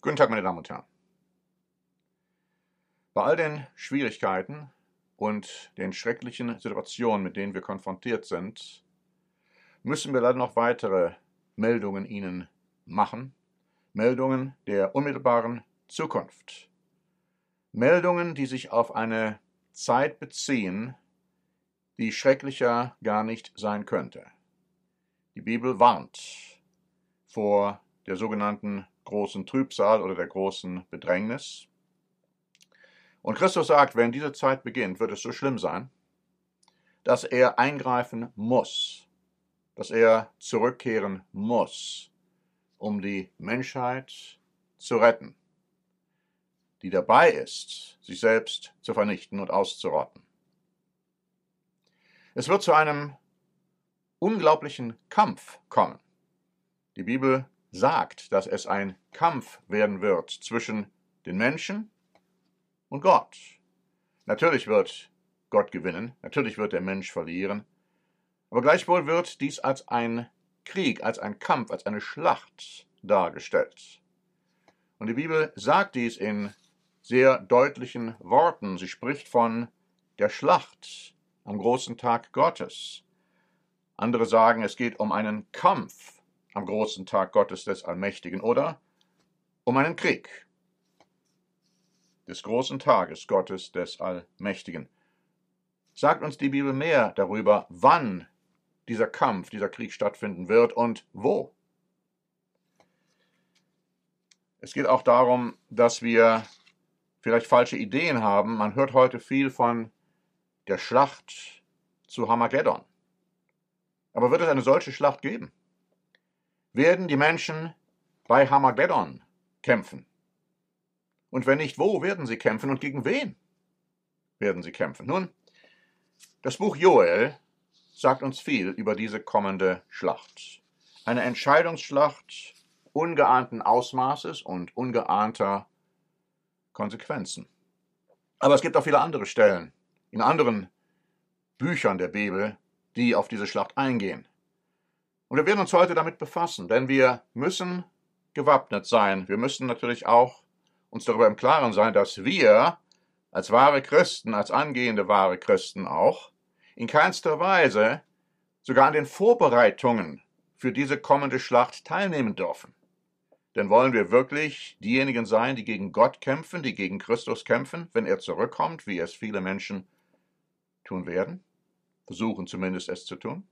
Guten Tag, meine Damen und Herren. Bei all den Schwierigkeiten und den schrecklichen Situationen, mit denen wir konfrontiert sind, müssen wir leider noch weitere Meldungen Ihnen machen. Meldungen der unmittelbaren Zukunft. Meldungen, die sich auf eine Zeit beziehen, die schrecklicher gar nicht sein könnte. Die Bibel warnt vor der sogenannten großen Trübsal oder der großen Bedrängnis. Und Christus sagt, wenn diese Zeit beginnt, wird es so schlimm sein, dass er eingreifen muss, dass er zurückkehren muss, um die Menschheit zu retten, die dabei ist, sich selbst zu vernichten und auszurotten. Es wird zu einem unglaublichen Kampf kommen. Die Bibel sagt, dass es ein Kampf werden wird zwischen den Menschen und Gott. Natürlich wird Gott gewinnen, natürlich wird der Mensch verlieren, aber gleichwohl wird dies als ein Krieg, als ein Kampf, als eine Schlacht dargestellt. Und die Bibel sagt dies in sehr deutlichen Worten. Sie spricht von der Schlacht am großen Tag Gottes. Andere sagen, es geht um einen Kampf am großen Tag Gottes des Allmächtigen oder um einen Krieg des großen Tages Gottes des Allmächtigen. Sagt uns die Bibel mehr darüber, wann dieser Kampf, dieser Krieg stattfinden wird und wo. Es geht auch darum, dass wir vielleicht falsche Ideen haben. Man hört heute viel von der Schlacht zu Armageddon. Aber wird es eine solche Schlacht geben? Werden die Menschen bei Armageddon kämpfen? Und wenn nicht, wo werden sie kämpfen und gegen wen werden sie kämpfen? Nun, das Buch Joel sagt uns viel über diese kommende Schlacht. Eine Entscheidungsschlacht ungeahnten Ausmaßes und ungeahnter Konsequenzen. Aber es gibt auch viele andere Stellen in anderen Büchern der Bibel, die auf diese Schlacht eingehen. Und wir werden uns heute damit befassen, denn wir müssen gewappnet sein. Wir müssen natürlich auch uns darüber im Klaren sein, dass wir als wahre Christen, als angehende wahre Christen auch, in keinster Weise sogar an den Vorbereitungen für diese kommende Schlacht teilnehmen dürfen. Denn wollen wir wirklich diejenigen sein, die gegen Gott kämpfen, die gegen Christus kämpfen, wenn er zurückkommt, wie es viele Menschen tun werden? Versuchen zumindest es zu tun.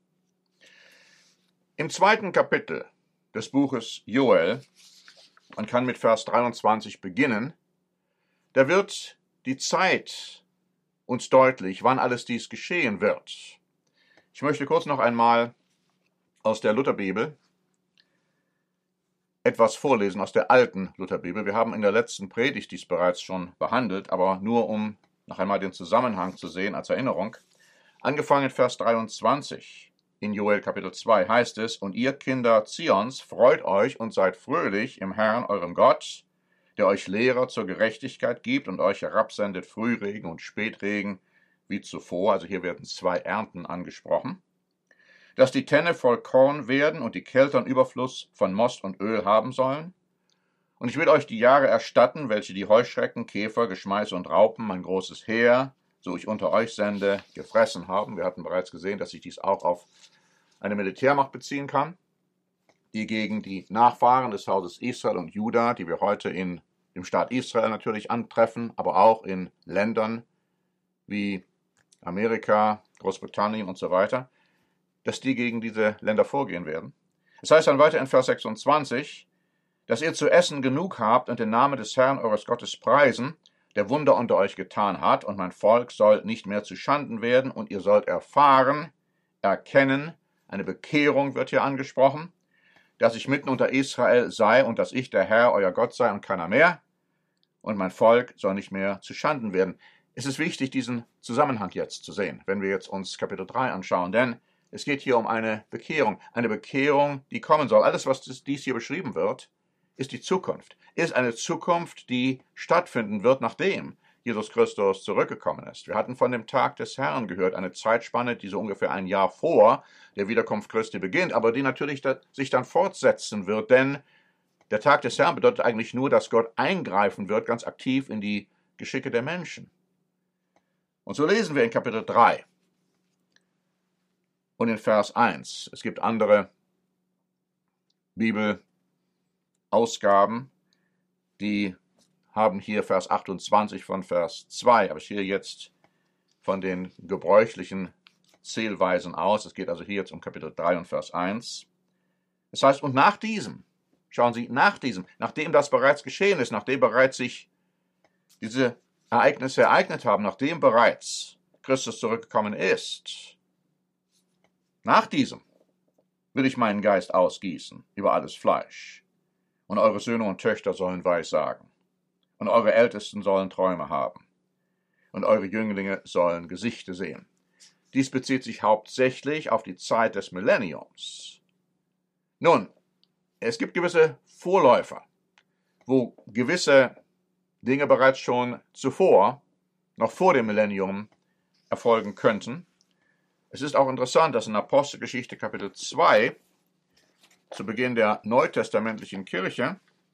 Im 2. Kapitel des Buches Joel, man kann mit Vers 23 beginnen, da wird die Zeit uns deutlich, wann alles dies geschehen wird. Ich möchte kurz noch einmal aus der Lutherbibel etwas vorlesen, aus der alten Lutherbibel. Wir haben in der letzten Predigt dies bereits schon behandelt, aber nur um noch einmal den Zusammenhang zu sehen als Erinnerung. Angefangen Vers 23 in Joel Kapitel 2 heißt es, und ihr Kinder Zions, freut euch und seid fröhlich im Herrn, eurem Gott, der euch Lehrer zur Gerechtigkeit gibt und euch herabsendet Frühregen und Spätregen wie zuvor. Also hier werden 2 Ernten angesprochen. Dass die Tenne voll Korn werden und die Keltern Überfluss von Most und Öl haben sollen. Und ich will euch die Jahre erstatten, welche die Heuschrecken, Käfer, Geschmeiße und Raupen, mein großes Heer, so ich unter euch sende, gefressen haben. Wir hatten bereits gesehen, dass sich dies auch auf eine Militärmacht beziehen kann, die gegen die Nachfahren des Hauses Israel und Juda, die wir heute in dem Staat Israel natürlich antreffen, aber auch in Ländern wie Amerika, Großbritannien und so weiter, dass die gegen diese Länder vorgehen werden. Es heißt dann weiter in Vers 26, dass ihr zu essen genug habt und den Namen des Herrn eures Gottes preisen, der Wunder unter euch getan hat, und mein Volk soll nicht mehr zu Schanden werden, und ihr sollt erfahren, erkennen, eine Bekehrung wird hier angesprochen, dass ich mitten unter Israel sei und dass ich der Herr, euer Gott sei und keiner mehr, und mein Volk soll nicht mehr zu Schanden werden. Es ist wichtig, diesen Zusammenhang jetzt zu sehen, wenn wir jetzt uns Kapitel 3 anschauen, denn es geht hier um eine Bekehrung, die kommen soll. Alles, was dies hier beschrieben wird, ist die Zukunft, ist eine Zukunft, die stattfinden wird, nachdem Jesus Christus zurückgekommen ist. Wir hatten von dem Tag des Herrn gehört, eine Zeitspanne, die so ungefähr ein Jahr vor der Wiederkunft Christi beginnt, aber die natürlich sich dann fortsetzen wird, denn Der Tag des Herrn bedeutet eigentlich nur, dass Gott eingreifen wird, ganz aktiv in die Geschicke der Menschen. Und so lesen wir in Kapitel 3 und in Vers 1. Es gibt andere Bibelausgaben, die haben hier Vers 28 von Vers 2, aber ich gehe jetzt von den gebräuchlichen Zählweisen aus. Es geht also hier jetzt um Kapitel 3 und Vers 1. Das heißt, und nach diesem, schauen Sie, nachdem das bereits geschehen ist, nachdem bereits sich diese Ereignisse ereignet haben, nachdem bereits Christus zurückgekommen ist, nach diesem will ich meinen Geist ausgießen über alles Fleisch. Und eure Söhne und Töchter sollen Weissagen. Und eure Ältesten sollen Träume haben. Und eure Jünglinge sollen Gesichter sehen. Dies bezieht sich hauptsächlich auf die Zeit des Millenniums. Nun, es gibt gewisse Vorläufer, wo gewisse Dinge bereits schon zuvor, noch vor dem Millennium, erfolgen könnten. Es ist auch interessant, dass in Apostelgeschichte Kapitel 2, zu Beginn der neutestamentlichen Kirche,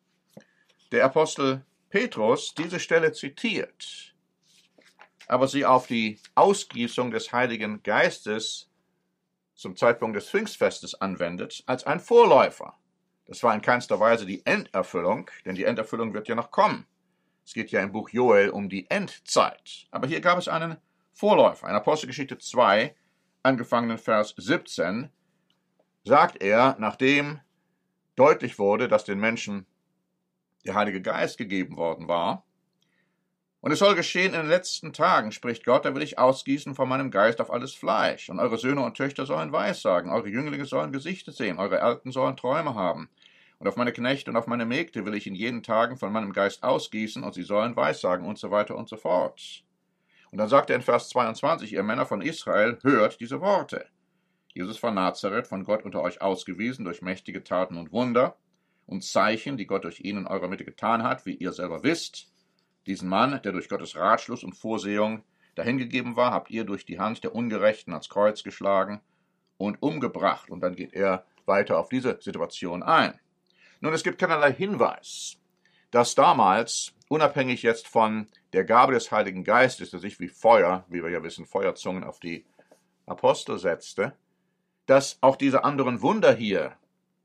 der Apostel Petrus diese Stelle zitiert, aber sie auf die Ausgießung des Heiligen Geistes zum Zeitpunkt des Pfingstfestes anwendet, als ein Vorläufer. Das war in keinster Weise die Enderfüllung, denn die Enderfüllung wird ja noch kommen. Es geht ja im Buch Joel um die Endzeit. Aber hier gab es einen Vorläufer. In Apostelgeschichte 2, angefangen in Vers 17, sagt er, nachdem deutlich wurde, dass den Menschen der Heilige Geist gegeben worden war, und es soll geschehen in den letzten Tagen, spricht Gott, da will ich ausgießen von meinem Geist auf alles Fleisch. Und eure Söhne und Töchter sollen Weissagen, eure Jünglinge sollen Gesichter sehen, eure Alten sollen Träume haben. Und auf meine Knechte und auf meine Mägde will ich in jenen Tagen von meinem Geist ausgießen, und sie sollen Weissagen und so weiter und so fort. Und dann sagt er in Vers 22, ihr Männer von Israel, hört diese Worte. Jesus von Nazareth, von Gott unter euch ausgewiesen durch mächtige Taten und Wunder und Zeichen, die Gott durch ihn in eurer Mitte getan hat, wie ihr selber wisst. Diesen Mann, der durch Gottes Ratschluss und Vorsehung dahingegeben war, habt ihr durch die Hand der Ungerechten ans Kreuz geschlagen und umgebracht. Und dann geht er weiter auf diese Situation ein. Nun, es gibt keinerlei Hinweis, dass damals, unabhängig jetzt von der Gabe des Heiligen Geistes, der sich wie Feuer, wie wir ja wissen, Feuerzungen auf die Apostel setzte, dass auch diese anderen Wunder hier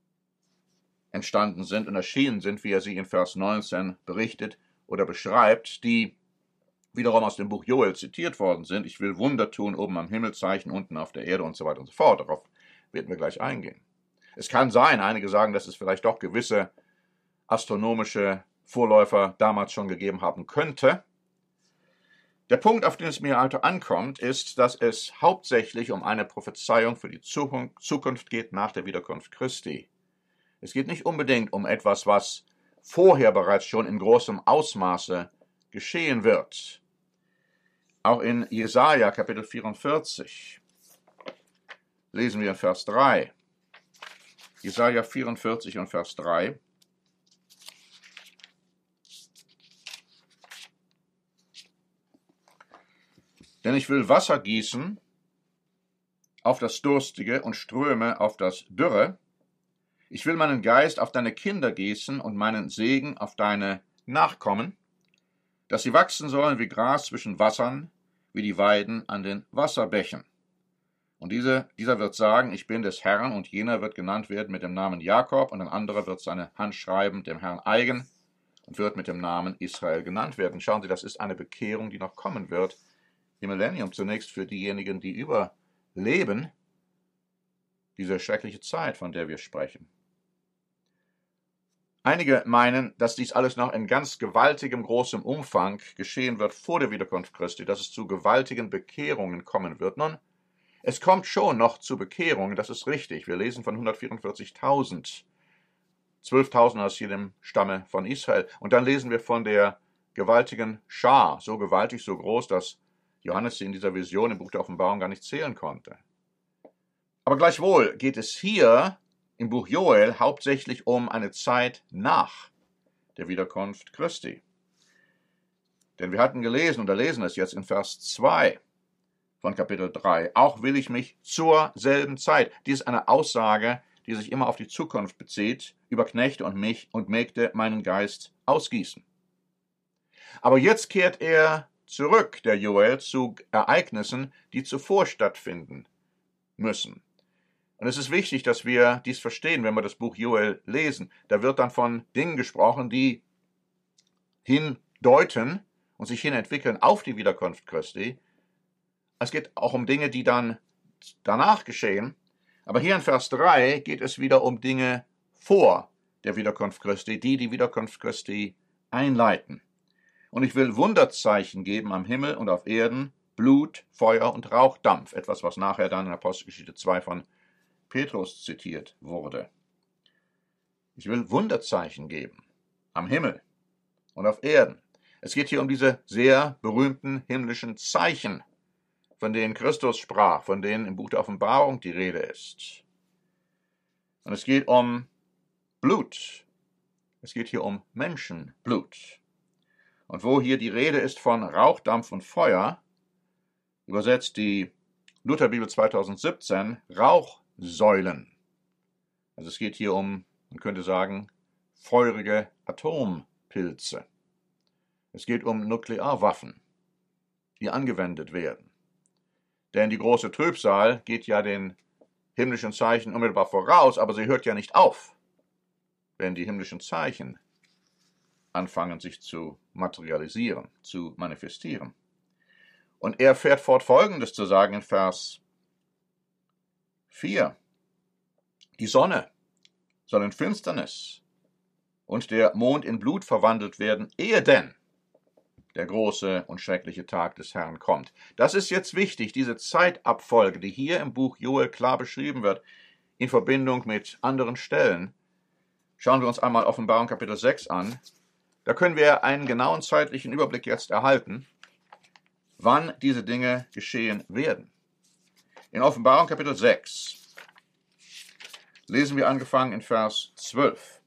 entstanden sind und erschienen sind, wie er sie in Vers 19 berichtet oder beschreibt, die wiederum aus dem Buch Joel zitiert worden sind. Ich will Wunder tun, oben am Himmel, Zeichen unten auf der Erde und so weiter und so fort. Darauf werden wir gleich eingehen. Es kann sein, einige sagen, dass es vielleicht doch gewisse astronomische Vorläufer damals schon gegeben haben könnte. Der Punkt, auf den es mir also ankommt, ist, dass es hauptsächlich um eine Prophezeiung für die Zukunft geht nach der Wiederkunft Christi. Es geht nicht unbedingt um etwas, was vorher bereits schon in großem Ausmaße geschehen wird. Auch in Jesaja Kapitel 44 lesen wir in Vers 3. Jesaja 44 und Vers 3. Denn ich will Wasser gießen auf das Durstige und Ströme auf das Dürre. Ich will meinen Geist auf deine Kinder gießen und meinen Segen auf deine Nachkommen, dass sie wachsen sollen wie Gras zwischen Wassern, wie die Weiden an den Wasserbächen. Und dieser wird sagen, ich bin des Herrn, und jener wird genannt werden mit dem Namen Jakob, und ein anderer wird seine Hand schreiben, dem Herrn eigen, und wird mit dem Namen Israel genannt werden. Schauen Sie, das ist eine Bekehrung, die noch kommen wird im Millennium, zunächst für diejenigen, die überleben, diese schreckliche Zeit, von der wir sprechen. Einige meinen, dass dies alles noch in ganz gewaltigem, großem Umfang geschehen wird vor der Wiederkunft Christi, dass es zu gewaltigen Bekehrungen kommen wird. Nun, es kommt schon noch zu Bekehrungen, das ist richtig. Wir lesen von 144.000, 12.000 aus jedem Stamme von Israel. Und dann lesen wir von der gewaltigen Schar, so gewaltig, so groß, dass Johannes sie in dieser Vision im Buch der Offenbarung gar nicht zählen konnte. Aber gleichwohl geht es hier im Buch Joel hauptsächlich um eine Zeit nach der Wiederkunft Christi. Denn wir hatten gelesen, und da lesen es jetzt in Vers 2 von Kapitel 3, auch will ich mich zur selben Zeit. Dies ist eine Aussage, die sich immer auf die Zukunft bezieht, über Knechte und Mägde meinen Geist ausgießen. Aber jetzt kehrt er zurück, der Joel, zu Ereignissen, die zuvor stattfinden müssen. Und es ist wichtig, dass wir dies verstehen, wenn wir das Buch Joel lesen. Da wird dann von Dingen gesprochen, die hindeuten und sich hin entwickeln auf die Wiederkunft Christi. Es geht auch um Dinge, die dann danach geschehen. Aber hier in Vers 3 geht es wieder um Dinge vor der Wiederkunft Christi, die die Wiederkunft Christi einleiten. Und ich will Wunderzeichen geben am Himmel und auf Erden, Blut, Feuer und Rauchdampf. Etwas, was nachher dann in Apostelgeschichte 2 von Petrus zitiert wurde. Ich will Wunderzeichen geben am Himmel und auf Erden. Es geht hier um diese sehr berühmten himmlischen Zeichen, von denen Christus sprach, von denen im Buch der Offenbarung die Rede ist. Und es geht um Blut. Es geht hier um Menschenblut. Und wo hier die Rede ist von Rauchdampf und Feuer, übersetzt die Lutherbibel 2017 Rauchsäulen. Also es geht hier um, man könnte sagen, feurige Atompilze. Es geht um Nuklearwaffen, die angewendet werden. Denn die große Trübsal geht ja den himmlischen Zeichen unmittelbar voraus, aber sie hört ja nicht auf, wenn die himmlischen Zeichen anfangen, sich zu materialisieren, zu manifestieren. Und er fährt fort, Folgendes zu sagen in Vers 4. Die Sonne soll in Finsternis und der Mond in Blut verwandelt werden, ehe denn der große und schreckliche Tag des Herrn kommt. Das ist jetzt wichtig, diese Zeitabfolge, die hier im Buch Joel klar beschrieben wird, in Verbindung mit anderen Stellen. Schauen wir uns einmal Offenbarung Kapitel 6 an. Da können wir einen genauen zeitlichen Überblick jetzt erhalten, wann diese Dinge geschehen werden. In Offenbarung Kapitel 6 lesen wir angefangen in Vers 12.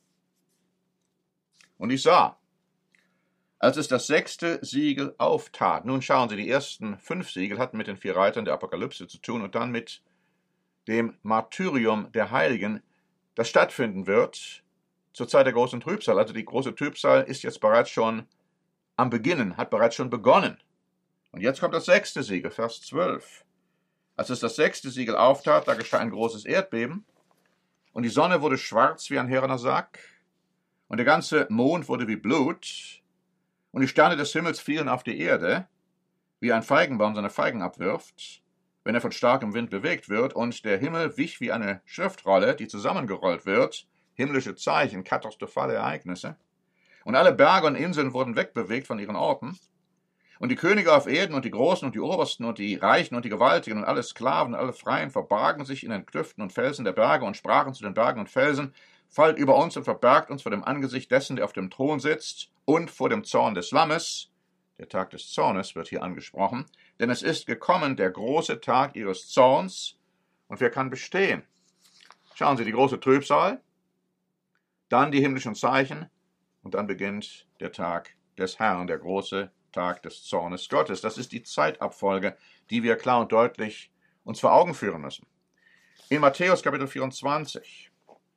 Und ich sah, als es das 6. Siegel auftat. Nun schauen Sie, die ersten 5 Siegel hatten mit den 4 Reitern der Apokalypse zu tun und dann mit dem Martyrium der Heiligen, das stattfinden wird zur Zeit der großen Trübsal. Also die große Trübsal ist jetzt bereits schon am Beginnen, hat bereits schon begonnen. Und jetzt kommt das 6. Siegel, Vers 12. Als es das 6. Siegel auftat, da geschah ein großes Erdbeben und die Sonne wurde schwarz wie ein härener Sack und der ganze Mond wurde wie Blut und die Sterne des Himmels fielen auf die Erde, wie ein Feigenbaum seine Feigen abwirft, wenn er von starkem Wind bewegt wird, und der Himmel wich wie eine Schriftrolle, die zusammengerollt wird, himmlische Zeichen, katastrophale Ereignisse, und alle Berge und Inseln wurden wegbewegt von ihren Orten, und die Könige auf Erden und die Großen und die Obersten und die Reichen und die Gewaltigen und alle Sklaven und alle Freien verbargen sich in den Klüften und Felsen der Berge und sprachen zu den Bergen und Felsen, fallt über uns und verbergt uns vor dem Angesicht dessen, der auf dem Thron sitzt, und vor dem Zorn des Lammes. Der Tag des Zornes wird hier angesprochen, denn es ist gekommen der große Tag ihres Zorns, und wer kann bestehen? Schauen Sie, die große Trübsal, dann die himmlischen Zeichen, und dann beginnt der Tag des Herrn, der große Tag des Zornes Gottes. Das ist die Zeitabfolge, die wir klar und deutlich uns vor Augen führen müssen. In Matthäus Kapitel 24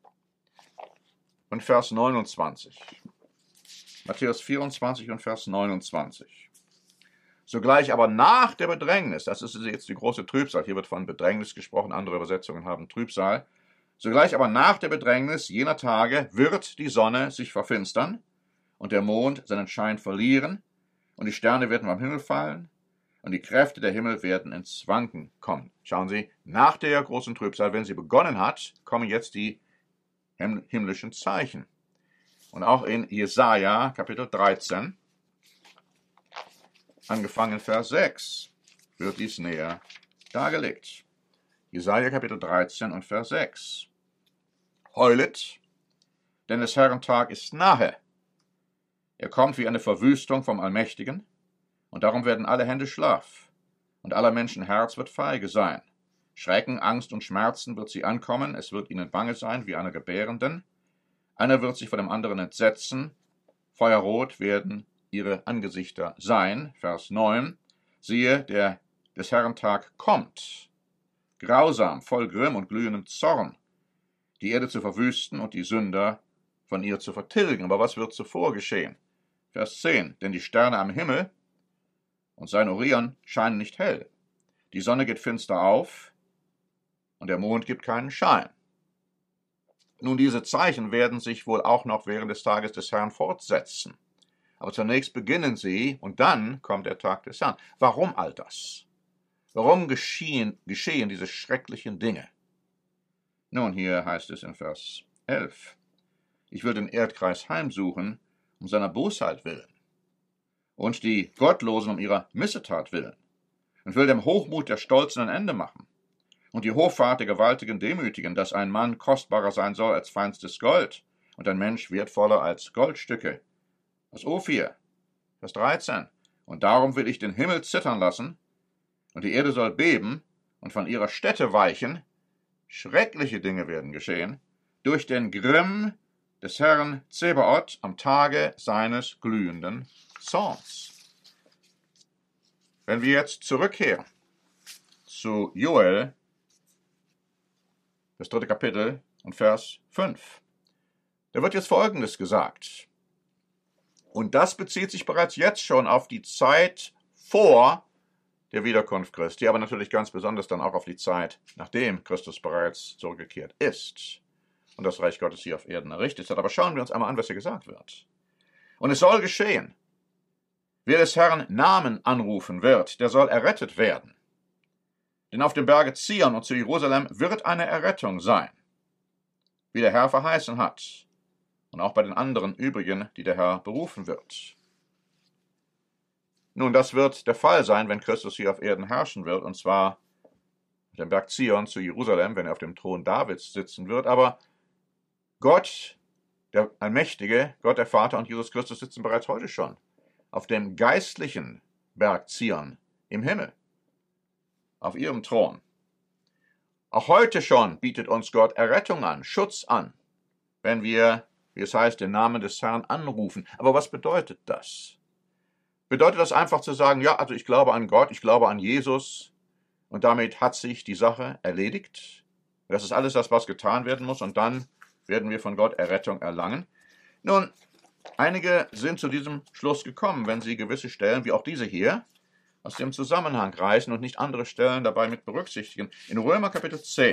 und Vers 29. Matthäus 24 und Vers 29. Sogleich aber nach der Bedrängnis, das ist jetzt die große Trübsal, hier wird von Bedrängnis gesprochen, andere Übersetzungen haben Trübsal. Sogleich aber nach der Bedrängnis jener Tage wird die Sonne sich verfinstern und der Mond seinen Schein verlieren und die Sterne werden vom Himmel fallen und die Kräfte der Himmel werden ins Wanken kommen. Schauen Sie, nach der großen Trübsal, wenn sie begonnen hat, kommen jetzt die himmlischen Zeichen. Und auch in Jesaja Kapitel 13, angefangen Vers 6, wird dies näher dargelegt. Jesaja Kapitel 13 und Vers 6. Heulet, denn des Herrn Tag ist nahe. Er kommt wie eine Verwüstung vom Allmächtigen, und darum werden alle Hände schlaff, und aller Menschen Herz wird feige sein. Schrecken, Angst und Schmerzen wird sie ankommen, es wird ihnen bange sein wie einer Gebärenden. Einer wird sich vor dem anderen entsetzen, feuerrot werden ihre Angesichter sein. Vers 9. Siehe, der des Herrn Tag kommt, grausam, voll Grimm und glühendem Zorn. die Erde zu verwüsten und die Sünder von ihr zu vertilgen. Aber was wird zuvor geschehen? Vers 10. Denn die Sterne am Himmel und sein Orion scheinen nicht hell. Die Sonne geht finster auf und der Mond gibt keinen Schein. Nun, diese Zeichen werden sich wohl auch noch während des Tages des Herrn fortsetzen. Aber zunächst beginnen sie und dann kommt der Tag des Herrn. Warum all das? Warum geschehen diese schrecklichen Dinge? Nun, hier heißt es in Vers 11. Ich will den Erdkreis heimsuchen, um seiner Bosheit willen, und die Gottlosen um ihrer Missetat willen, und will dem Hochmut der Stolzen ein Ende machen, und die Hoffart der Gewaltigen demütigen, dass ein Mann kostbarer sein soll als feinstes Gold, und ein Mensch wertvoller als Goldstücke. Aus Ophir, Vers 13. Und darum will ich den Himmel zittern lassen, und die Erde soll beben und von ihrer Stätte weichen. Schreckliche Dinge werden geschehen, durch den Grimm des Herrn Zebaoth am Tage seines glühenden Zorns. Wenn wir jetzt zurückkehren zu Joel, das 3. Kapitel und Vers 5, da wird jetzt Folgendes gesagt. Und das bezieht sich bereits jetzt schon auf die Zeit vor der Wiederkunft Christi, aber natürlich ganz besonders dann auch auf die Zeit, nachdem Christus bereits zurückgekehrt ist und das Reich Gottes hier auf Erden errichtet hat. Aber schauen wir uns einmal an, was hier gesagt wird. Und es soll geschehen, wer des Herrn Namen anrufen wird, der soll errettet werden. Denn auf dem Berge Zion und zu Jerusalem wird eine Errettung sein, wie der Herr verheißen hat, und auch bei den anderen übrigen, die der Herr berufen wird. Nun, das wird der Fall sein, wenn Christus hier auf Erden herrschen wird, und zwar auf dem Berg Zion zu Jerusalem, wenn er auf dem Thron Davids sitzen wird. Aber Gott, der Allmächtige, Gott der Vater und Jesus Christus sitzen bereits heute schon auf dem geistlichen Berg Zion im Himmel, auf ihrem Thron. Auch heute schon bietet uns Gott Errettung an, Schutz an, wenn wir, wie es heißt, den Namen des Herrn anrufen. Aber was bedeutet das? Bedeutet das einfach zu sagen, ja, also ich glaube an Gott, ich glaube an Jesus und damit hat sich die Sache erledigt? Das ist alles das, was getan werden muss und dann werden wir von Gott Errettung erlangen? Nun, einige sind zu diesem Schluss gekommen, wenn sie gewisse Stellen, wie auch diese hier, aus dem Zusammenhang reißen und nicht andere Stellen dabei mit berücksichtigen. In Römer Kapitel 10,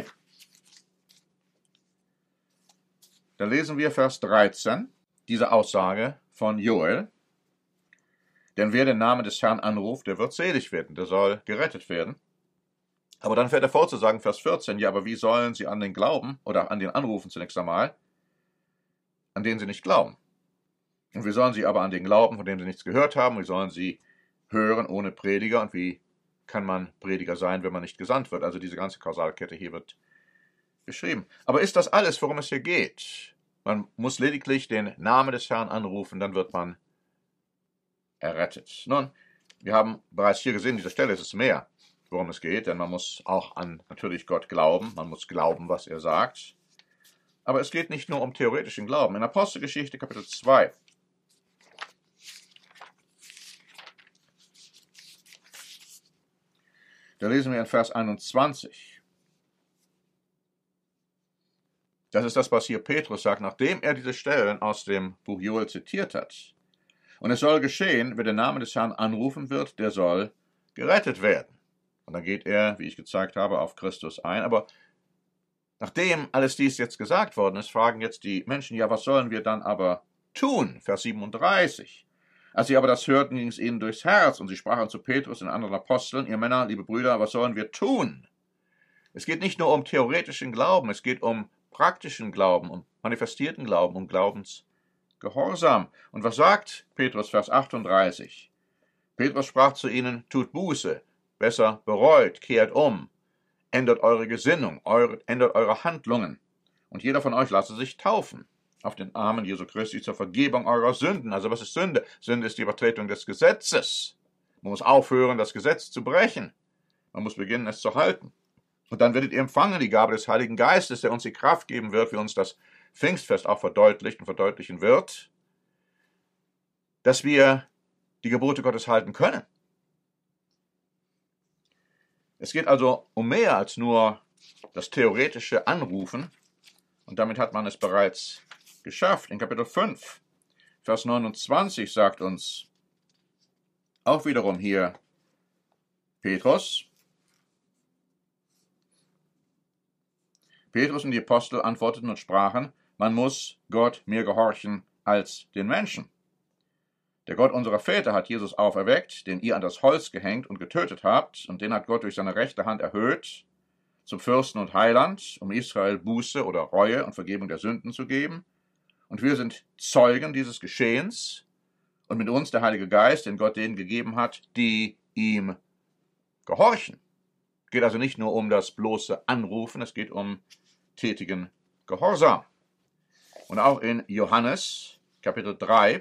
da lesen wir Vers 13, diese Aussage von Joel. Denn wer den Namen des Herrn anruft, der wird selig werden, der soll gerettet werden. Aber dann fährt er fort zu sagen, Vers 14, ja, aber wie sollen sie an den glauben, oder an den anrufen zunächst einmal, an den sie nicht glauben? Und wie sollen sie aber an den glauben, von dem sie nichts gehört haben? Wie sollen sie hören ohne Prediger? Und wie kann man Prediger sein, wenn man nicht gesandt wird? Also diese ganze Kausalkette hier wird beschrieben. Aber ist das alles, worum es hier geht? Man muss lediglich den Namen des Herrn anrufen, dann wird man errettet. Nun, wir haben bereits hier gesehen, an dieser Stelle ist es mehr, worum es geht, denn man muss auch an natürlich Gott glauben, man muss glauben, was er sagt. Aber es geht nicht nur um theoretischen Glauben. In Apostelgeschichte Kapitel 2, da lesen wir in Vers 21. Das ist das, was hier Petrus sagt, nachdem er diese Stellen aus dem Buch Joel zitiert hat. Und es soll geschehen, wer den Namen des Herrn anrufen wird, der soll gerettet werden. Und dann geht er, wie ich gezeigt habe, auf Christus ein. Aber nachdem alles dies jetzt gesagt worden ist, fragen jetzt die Menschen, ja, was sollen wir dann aber tun? Vers 37. Als sie aber das hörten, ging es ihnen durchs Herz, und sie sprachen zu Petrus und anderen Aposteln, ihr Männer, liebe Brüder, was sollen wir tun? Es geht nicht nur um theoretischen Glauben, es geht um praktischen Glauben, um manifestierten Glauben, um Glaubensgehorsam. Und was sagt Petrus, Vers 38? Petrus sprach zu ihnen, tut Buße, besser bereut, kehrt um, ändert eure Gesinnung, ändert eure Handlungen, und jeder von euch lasse sich taufen auf den Namen Jesu Christi zur Vergebung eurer Sünden. Also was ist Sünde? Sünde ist die Übertretung des Gesetzes. Man muss aufhören, das Gesetz zu brechen. Man muss beginnen, es zu halten. Und dann werdet ihr empfangen die Gabe des Heiligen Geistes, der uns die Kraft geben wird, wie uns das Pfingstfest auch verdeutlicht und verdeutlichen wird, dass wir die Gebote Gottes halten können. Es geht also um mehr als nur das theoretische Anrufen Und damit hat man es bereits geschafft. In Kapitel 5, Vers 29 sagt uns auch wiederum hier Petrus und die Apostel antworteten und sprachen, man muss Gott mehr gehorchen als den Menschen. Der Gott unserer Väter hat Jesus auferweckt, den ihr an das Holz gehängt und getötet habt, und den hat Gott durch seine rechte Hand erhöht, zum Fürsten und Heiland, um Israel Buße oder Reue und Vergebung der Sünden zu geben. Und wir sind Zeugen dieses Geschehens und mit uns der Heilige Geist, den Gott denen gegeben hat, die ihm gehorchen. Es geht also nicht nur um das bloße Anrufen, es geht um tätigen Gehorsam. Und auch in Johannes, Kapitel 3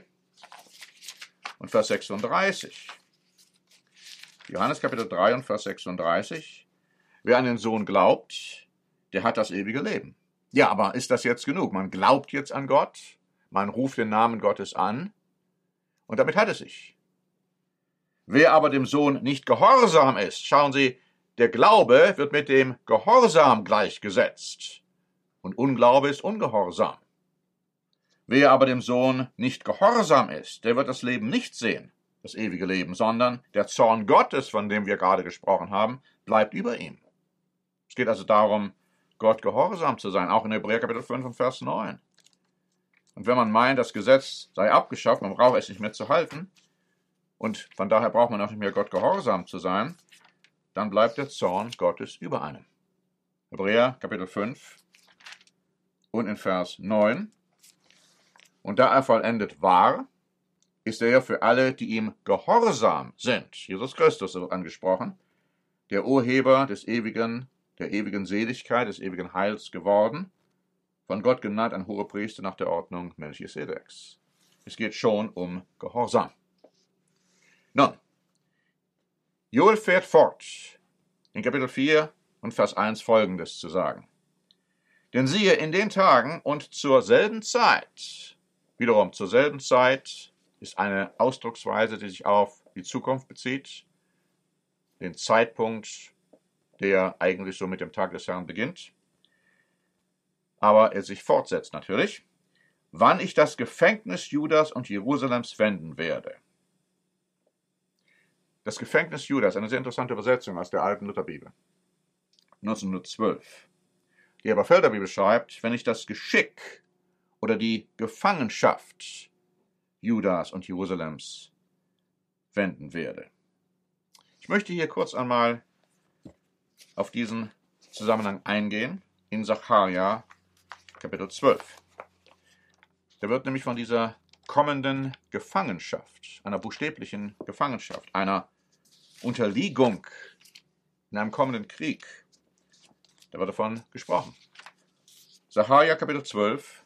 und Vers 36. Johannes, Kapitel 3 und Vers 36. Wer an den Sohn glaubt, der hat das ewige Leben. Ja, aber ist das jetzt genug? Man glaubt jetzt an Gott, man ruft den Namen Gottes an und damit hat es sich. Wer aber dem Sohn nicht gehorsam ist, schauen Sie, der Glaube wird mit dem Gehorsam gleichgesetzt und Unglaube ist Ungehorsam. Wer aber dem Sohn nicht gehorsam ist, der wird das Leben nicht sehen, das ewige Leben, sondern der Zorn Gottes, von dem wir gerade gesprochen haben, bleibt über ihm. Es geht also darum, Gott gehorsam zu sein, auch in Hebräer Kapitel 5 und Vers 9. Und wenn man meint, das Gesetz sei abgeschafft, man braucht es nicht mehr zu halten, und von daher braucht man auch nicht mehr Gott gehorsam zu sein, dann bleibt der Zorn Gottes über einem. Hebräer Kapitel 5 und in Vers 9. Und da er vollendet war, ist er für alle, die ihm gehorsam sind, Jesus Christus wird angesprochen, der Urheber der ewigen Seligkeit, des ewigen Heils geworden, von Gott genannt ein Hohepriester nach der Ordnung Melchisedeks. Es geht schon um Gehorsam. Nun, Joel fährt fort, in Kapitel 4 und Vers 1 Folgendes zu sagen. Denn siehe, in den Tagen und zur selben Zeit, wiederum zur selben Zeit ist eine Ausdrucksweise, die sich auf die Zukunft bezieht, den Zeitpunkt, der eigentlich so mit dem Tag des Herrn beginnt, aber er sich fortsetzt natürlich, wann ich das Gefängnis Judas und Jerusalems wenden werde. Das Gefängnis Judas, eine sehr interessante Übersetzung aus der alten Lutherbibel, 1912. Die Elberfelder Bibel schreibt, wenn ich das Geschick oder die Gefangenschaft Judas und Jerusalems wenden werde. Ich möchte hier kurz einmal auf diesen Zusammenhang eingehen in Sacharja Kapitel 12. Da wird nämlich von dieser kommenden Gefangenschaft, einer buchstäblichen Gefangenschaft, einer Unterliegung in einem kommenden Krieg, da wird davon gesprochen. Sacharja Kapitel 12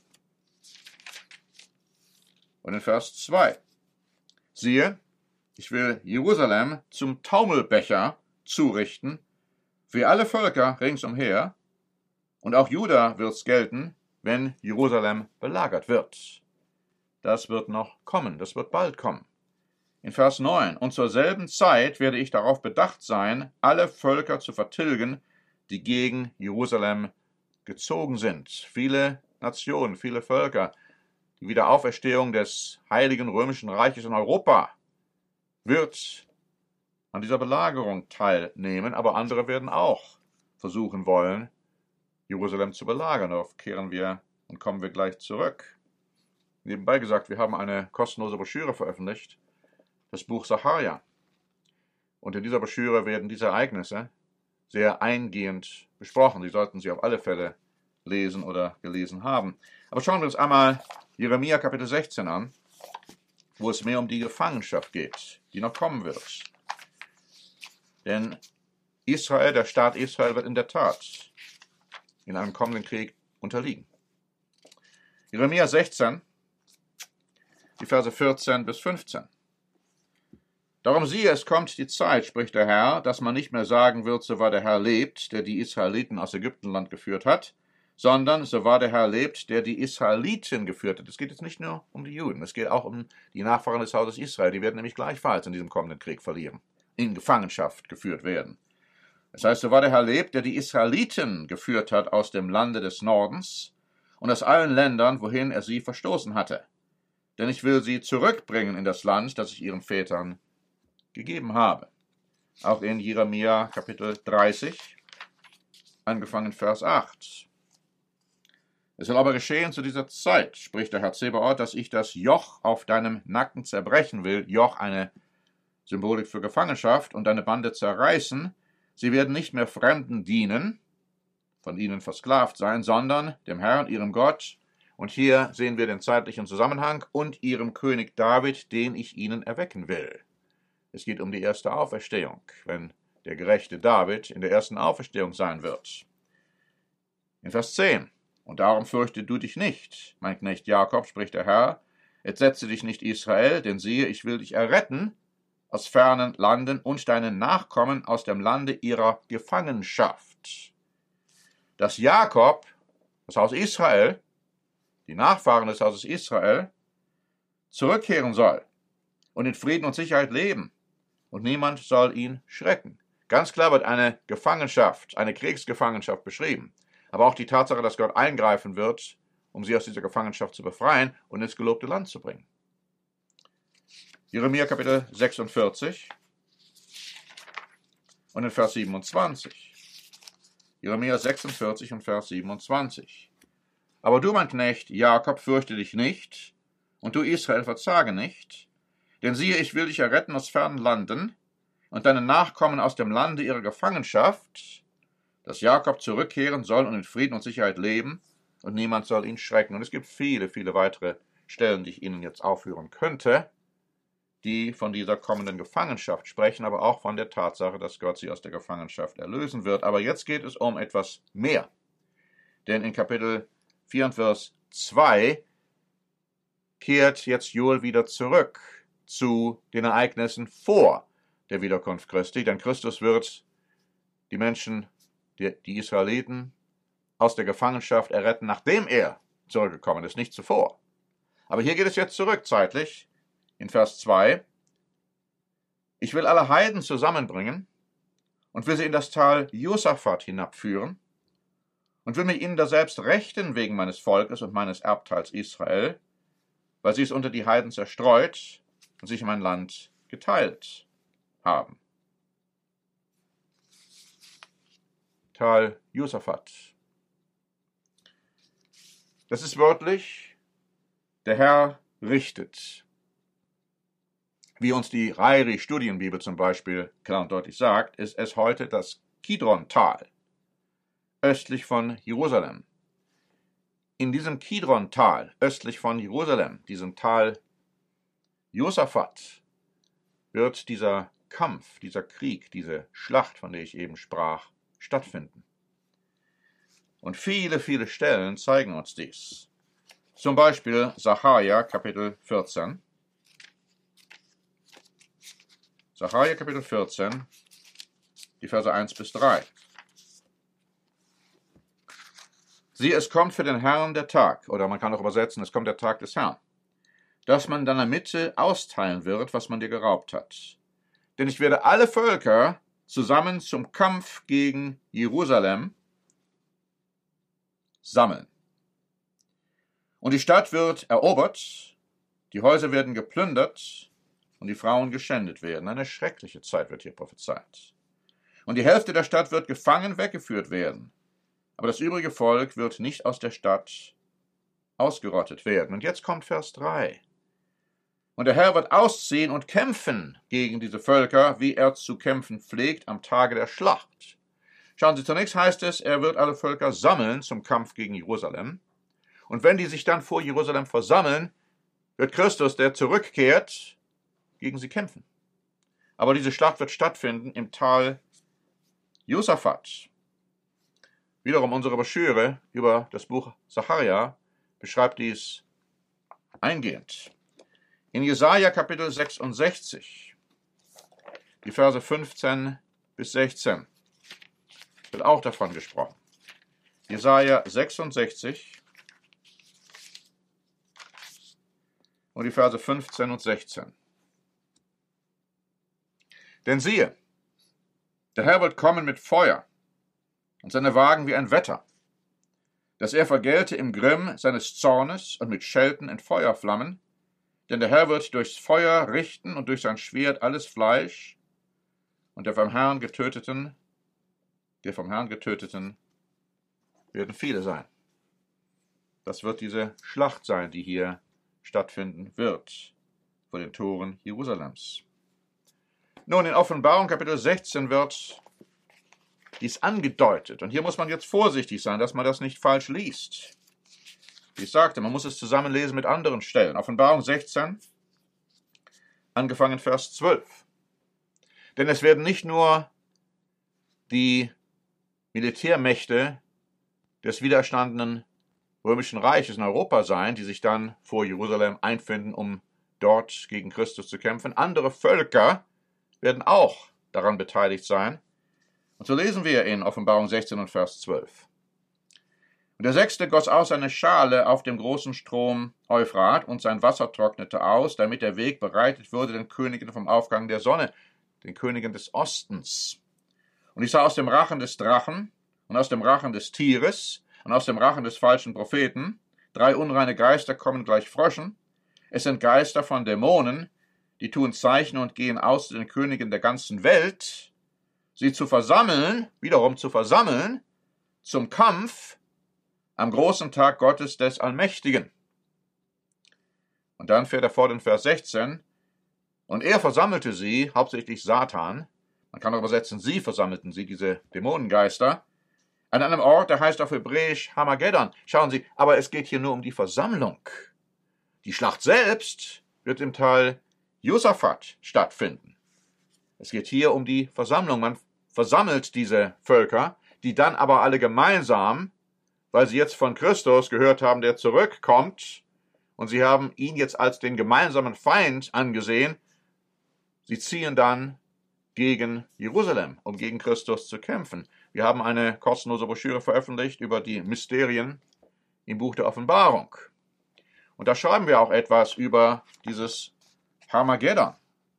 und in Vers 2. Siehe, ich will Jerusalem zum Taumelbecher zurichten für alle Völker ringsumher, und auch Juda wird's gelten, wenn Jerusalem belagert wird. Das wird noch kommen, das wird bald kommen. In Vers 9, und zur selben Zeit werde ich darauf bedacht sein, alle Völker zu vertilgen, die gegen Jerusalem gezogen sind. Viele Nationen, viele Völker. Die Wiederauferstehung des Heiligen Römischen Reiches in Europa wird an dieser Belagerung teilnehmen, aber andere werden auch versuchen wollen, Jerusalem zu belagern. Darauf kehren wir und kommen wir gleich zurück. Nebenbei gesagt, wir haben eine kostenlose Broschüre veröffentlicht, das Buch Sacharja. Und in dieser Broschüre werden diese Ereignisse sehr eingehend besprochen. Sie sollten sie auf alle Fälle lesen oder gelesen haben. Aber schauen wir uns einmal Jeremia Kapitel 16 an, wo es mehr um die Gefangenschaft geht, die noch kommen wird. Denn Israel, der Staat Israel, wird in der Tat in einem kommenden Krieg unterliegen. Jeremia 16, die Verse 14 bis 15. Darum siehe, es kommt die Zeit, spricht der Herr, dass man nicht mehr sagen wird, so wahr der Herr lebt, der die Israeliten aus Ägyptenland geführt hat, sondern so wahr der Herr lebt, der die Israeliten geführt hat. Es geht jetzt nicht nur um die Juden, es geht auch um die Nachfahren des Hauses Israel. Die werden nämlich gleichfalls in diesem kommenden Krieg verlieren, in Gefangenschaft geführt werden. Das heißt, so wahr der Herr lebt, der die Israeliten geführt hat aus dem Lande des Nordens und aus allen Ländern, wohin er sie verstoßen hatte. Denn ich will sie zurückbringen in das Land, das ich ihren Vätern gegeben habe. Auch in Jeremia Kapitel 30, angefangen Vers 8. Es soll aber geschehen zu dieser Zeit, spricht der Herr Zebaoth, dass ich das Joch auf deinem Nacken zerbrechen will, Joch eine Symbolik für Gefangenschaft, und deine Bande zerreißen. Sie werden nicht mehr Fremden dienen, von ihnen versklavt sein, sondern dem Herrn, ihrem Gott, und hier sehen wir den zeitlichen Zusammenhang, und ihrem König David, den ich ihnen erwecken will. Es geht um die erste Auferstehung, wenn der gerechte David in der ersten Auferstehung sein wird. In Vers 10. Und darum fürchte du dich nicht, mein Knecht Jakob, spricht der Herr, entsetze dich nicht, Israel, denn siehe, ich will dich erretten aus fernen Landen und deinen Nachkommen aus dem Lande ihrer Gefangenschaft. Dass Jakob, das Haus Israel, die Nachfahren des Hauses Israel, zurückkehren soll und in Frieden und Sicherheit leben, und niemand soll ihn schrecken. Ganz klar wird eine Gefangenschaft, eine Kriegsgefangenschaft beschrieben, aber auch die Tatsache, dass Gott eingreifen wird, um sie aus dieser Gefangenschaft zu befreien und ins gelobte Land zu bringen. Jeremia Kapitel 46 und in Vers 27. Jeremia 46 und Vers 27. Aber du, mein Knecht Jakob, fürchte dich nicht, und du Israel, verzage nicht, denn siehe, ich will dich erretten aus fernen Landen und deine Nachkommen aus dem Lande ihrer Gefangenschaft, dass Jakob zurückkehren soll und in Frieden und Sicherheit leben, und niemand soll ihn schrecken. Und es gibt viele, viele weitere Stellen, die ich Ihnen jetzt aufführen könnte, die von dieser kommenden Gefangenschaft sprechen, aber auch von der Tatsache, dass Gott sie aus der Gefangenschaft erlösen wird. Aber jetzt geht es um etwas mehr. Denn in Kapitel 4 und Vers 2 kehrt jetzt Joel wieder zurück zu den Ereignissen vor der Wiederkunft Christi, denn Christus wird die Menschen, die Israeliten, aus der Gefangenschaft erretten, nachdem er zurückgekommen ist, nicht zuvor. Aber hier geht es jetzt zurück zeitlich, in Vers 2. Ich will alle Heiden zusammenbringen und will sie in das Tal Josaphat hinabführen und will mich ihnen daselbst rächen wegen meines Volkes und meines Erbteils Israel, weil sie es unter die Heiden zerstreut und sich mein Land geteilt haben. Tal Josaphat. Das ist wörtlich, der Herr richtet. Wie uns die Ryrie-Studienbibel zum Beispiel klar und deutlich sagt, ist es heute das Kidron-Tal, östlich von Jerusalem. In diesem Kidron-Tal, östlich von Jerusalem, diesem Tal Josaphat, wird dieser Kampf, dieser Krieg, diese Schlacht, von der ich eben sprach, stattfinden. Und viele, viele Stellen zeigen uns dies. Zum Beispiel Sacharja Kapitel 14. Sacharja Kapitel 14, die Verse 1 bis 3. Siehe, es kommt für den Herrn der Tag, oder man kann auch übersetzen, es kommt der Tag des Herrn, dass man in deiner Mitte austeilen wird, was man dir geraubt hat. Denn ich werde alle Völker zusammen zum Kampf gegen Jerusalem sammeln. Und die Stadt wird erobert, die Häuser werden geplündert und die Frauen geschändet werden. Eine schreckliche Zeit wird hier prophezeit. Und die Hälfte der Stadt wird gefangen weggeführt werden. Aber das übrige Volk wird nicht aus der Stadt ausgerottet werden. Und jetzt kommt Vers 3. Und der Herr wird ausziehen und kämpfen gegen diese Völker, wie er zu kämpfen pflegt am Tage der Schlacht. Schauen Sie, zunächst heißt es, er wird alle Völker sammeln zum Kampf gegen Jerusalem. Und wenn die sich dann vor Jerusalem versammeln, wird Christus, der zurückkehrt, gegen sie kämpfen. Aber diese Schlacht wird stattfinden im Tal Josaphat. Wiederum unsere Broschüre über das Buch Sacharja beschreibt dies eingehend. In Jesaja Kapitel 66, die Verse 15 bis 16, wird auch davon gesprochen. Jesaja 66 und die Verse 15 und 16. Denn siehe, der Herr wird kommen mit Feuer und seine Wagen wie ein Wetter. dass er vergelte im Grimm seines Zornes und mit Schelten in Feuerflammen, denn der Herr wird durchs Feuer richten und durch sein Schwert alles Fleisch, und der vom Herrn Getöteten werden viele sein. Das wird diese Schlacht sein, die hier stattfinden wird, vor den Toren Jerusalems. Nun, in Offenbarung Kapitel 16 wird dies angedeutet. Und hier muss man jetzt vorsichtig sein, dass man das nicht falsch liest. Wie ich sagte, man muss es zusammenlesen mit anderen Stellen. Offenbarung 16, angefangen Vers 12. Denn es werden nicht nur die Militärmächte des widerstandenen Römischen Reiches in Europa sein, die sich dann vor Jerusalem einfinden, um dort gegen Christus zu kämpfen. Andere Völker werden auch daran beteiligt sein. Und so lesen wir in Offenbarung 16 und Vers 12. Und der Sechste goss aus seine Schale auf dem großen Strom Euphrat, und sein Wasser trocknete aus, damit der Weg bereitet würde den Königen vom Aufgang der Sonne, den Königen des Ostens. Und ich sah aus dem Rachen des Drachen und aus dem Rachen des Tieres und aus dem Rachen des falschen Propheten 3 unreine Geister kommen gleich Fröschen. Es sind Geister von Dämonen, die tun Zeichen und gehen aus zu den Königen der ganzen Welt, sie zu versammeln, wiederum zu versammeln, zum Kampf am großen Tag Gottes des Allmächtigen. Und dann fährt er fort in Vers 16, und er versammelte sie, hauptsächlich Satan, man kann auch übersetzen, sie versammelten sie, diese Dämonengeister, an einem Ort, der heißt auf Hebräisch Hamageddon. Schauen Sie, aber es geht hier nur um die Versammlung. Die Schlacht selbst wird im Tal Josaphat stattfinden. Es geht hier um die Versammlung. Man versammelt diese Völker, die dann aber alle gemeinsam, weil sie jetzt von Christus gehört haben, der zurückkommt, und sie haben ihn jetzt als den gemeinsamen Feind angesehen, sie ziehen dann gegen Jerusalem, um gegen Christus zu kämpfen. Wir haben eine kostenlose Broschüre veröffentlicht über die Mysterien im Buch der Offenbarung. Und da schreiben wir auch etwas über dieses Harmageddon.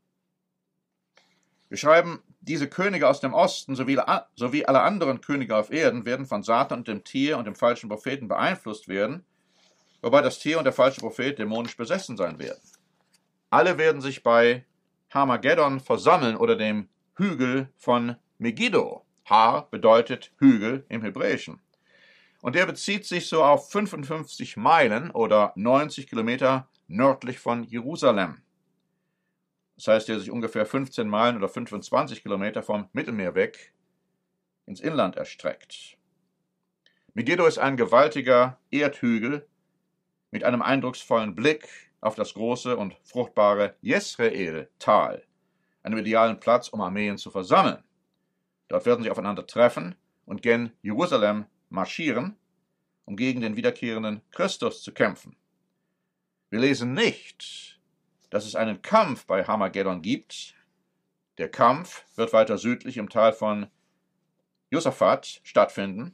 Wir schreiben, diese Könige aus dem Osten sowie alle anderen Könige auf Erden werden von Satan und dem Tier und dem falschen Propheten beeinflusst werden, wobei das Tier und der falsche Prophet dämonisch besessen sein werden. Alle werden sich bei Harmageddon versammeln oder dem Hügel von Megiddo. Har bedeutet Hügel im Hebräischen. Und der bezieht sich so auf 55 Meilen oder 90 Kilometer nördlich von Jerusalem. Das heißt, der sich ungefähr 15 Meilen oder 25 Kilometer vom Mittelmeer weg ins Inland erstreckt. Megiddo ist ein gewaltiger Erdhügel mit einem eindrucksvollen Blick auf das große und fruchtbare Jesreel-Tal, einem idealen Platz, um Armeen zu versammeln. Dort werden sie aufeinander treffen und gen Jerusalem marschieren, um gegen den wiederkehrenden Christus zu kämpfen. Wir lesen nicht, dass es einen Kampf bei Harmageddon gibt. Der Kampf wird weiter südlich im Tal von Josaphat stattfinden.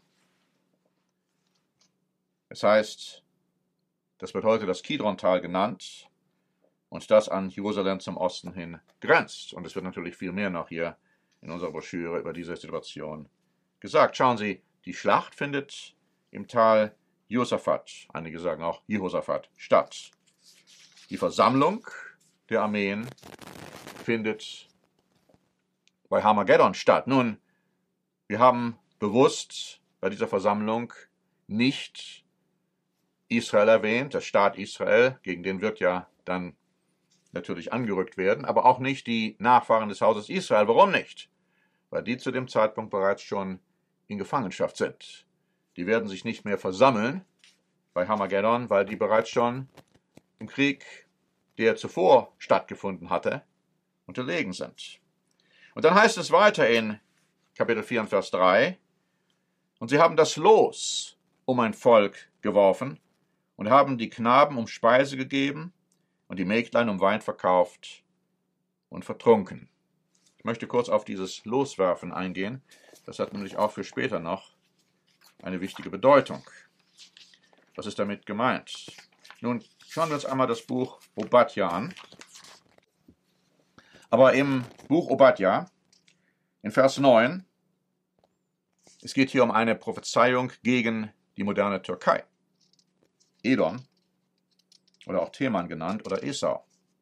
Es heißt, das wird heute das Kidron-Tal genannt und das an Jerusalem zum Osten hin grenzt. Und es wird natürlich viel mehr noch hier in unserer Broschüre über diese Situation gesagt. Schauen Sie, die Schlacht findet im Tal Josaphat, einige sagen auch Jehosaphat, statt. Die Versammlung der Armeen findet bei Harmageddon statt. Nun, wir haben bewusst bei dieser Versammlung nicht Israel erwähnt, der Staat Israel, gegen den wird ja dann natürlich angerückt werden, aber auch nicht die Nachfahren des Hauses Israel. Warum nicht? Weil die zu dem Zeitpunkt bereits schon in Gefangenschaft sind. Die werden sich nicht mehr versammeln bei Harmageddon, weil die bereits schon im Krieg, der zuvor stattgefunden hatte, unterlegen sind. Und dann heißt es weiter in Kapitel 4 und Vers 3, und sie haben das Los um ein Volk geworfen und haben die Knaben um Speise gegeben und die Mägdlein um Wein verkauft und vertrunken. Ich möchte kurz auf dieses Loswerfen eingehen. Das hat nämlich auch für später noch eine wichtige Bedeutung. Was ist damit gemeint? Nun schauen wir uns einmal das Buch Obadja an. Aber im Buch Obadja, in Vers 9, es geht hier um eine Prophezeiung gegen die moderne Türkei. Edom oder auch Teman genannt oder Esau.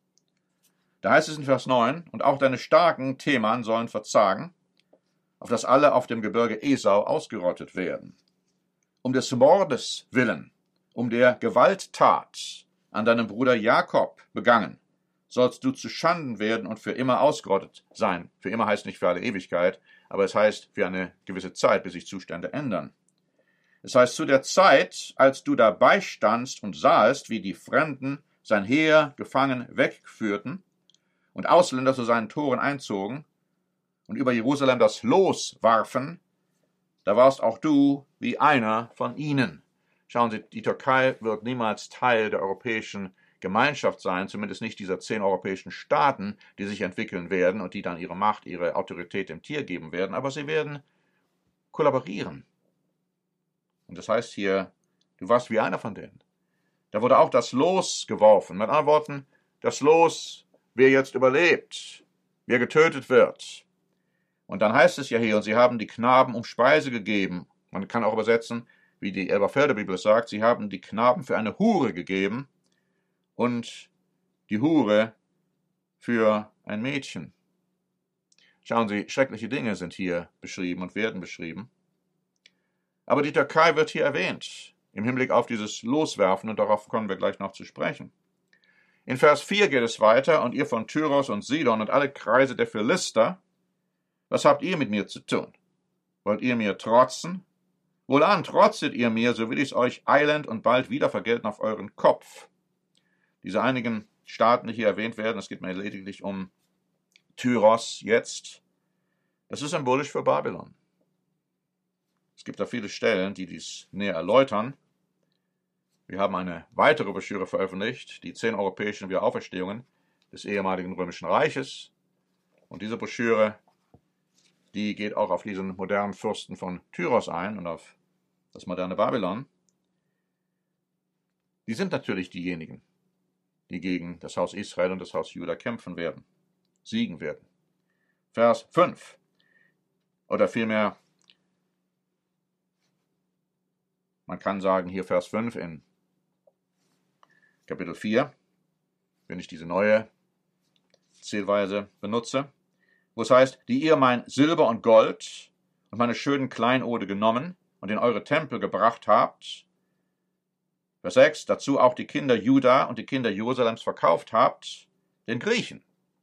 Da heißt es in Vers 9, und auch deine starken Teman sollen verzagen, auf dass alle auf dem Gebirge Esau ausgerottet werden. Um des Mordes willen, um der Gewalttat an deinem Bruder Jakob begangen, sollst du zu Schanden werden und für immer ausgerottet sein. Für immer heißt nicht für alle Ewigkeit, aber es heißt für eine gewisse Zeit, bis sich Zustände ändern. Es heißt, zu der Zeit, als du dabei standst und sahest, wie die Fremden sein Heer gefangen wegführten und Ausländer zu seinen Toren einzogen und über Jerusalem das Los warfen, da warst auch du wie einer von ihnen. Schauen Sie, die Türkei wird niemals Teil der europäischen Gemeinschaft sein, zumindest nicht dieser 10 europäischen Staaten, die sich entwickeln werden und die dann ihre Macht, ihre Autorität dem Tier geben werden, aber sie werden kollaborieren. Und das heißt hier, du warst wie einer von denen. Da wurde auch das Los geworfen. Mit anderen Worten, das Los, wer jetzt überlebt, wer getötet wird. Und dann heißt es ja hier, und sie haben die Knaben um Speise gegeben. Man kann auch übersetzen, wie die Elberfelder Bibel es sagt, sie haben die Knaben für eine Hure gegeben und die Hure für ein Mädchen. Schauen Sie, schreckliche Dinge sind hier beschrieben und werden beschrieben. Aber die Türkei wird hier erwähnt, im Hinblick auf dieses Loswerfen, und darauf kommen wir gleich noch zu sprechen. In Vers 4 geht es weiter, und ihr von Tyros und Sidon und alle Kreise der Philister, was habt ihr mit mir zu tun? Wollt ihr mir trotzen? Wohlan, trotzet ihr mir, so will ich es euch eilend und bald wieder vergelten auf euren Kopf. Diese einigen Staaten, die hier erwähnt werden, es geht mir lediglich um Tyros jetzt, das ist symbolisch für Babylon. Es gibt da viele Stellen, die dies näher erläutern. Wir haben eine weitere Broschüre veröffentlicht, die 10 europäischen Wiederauferstehungen des ehemaligen Römischen Reiches. Und diese Broschüre, die geht auch auf diesen modernen Fürsten von Tyros ein und auf das moderne Babylon. Die sind natürlich diejenigen, die gegen das Haus Israel und das Haus Juda kämpfen werden, siegen werden. Vers 5, oder vielmehr, man kann sagen, hier Vers 5 in Kapitel 4, wenn ich diese neue Zählweise benutze, wo es heißt, die ihr mein Silber und Gold und meine schönen Kleinode genommen und in eure Tempel gebracht habt. Vers 6, dazu auch die Kinder Juda und die Kinder Jerusalems verkauft habt, den Griechen,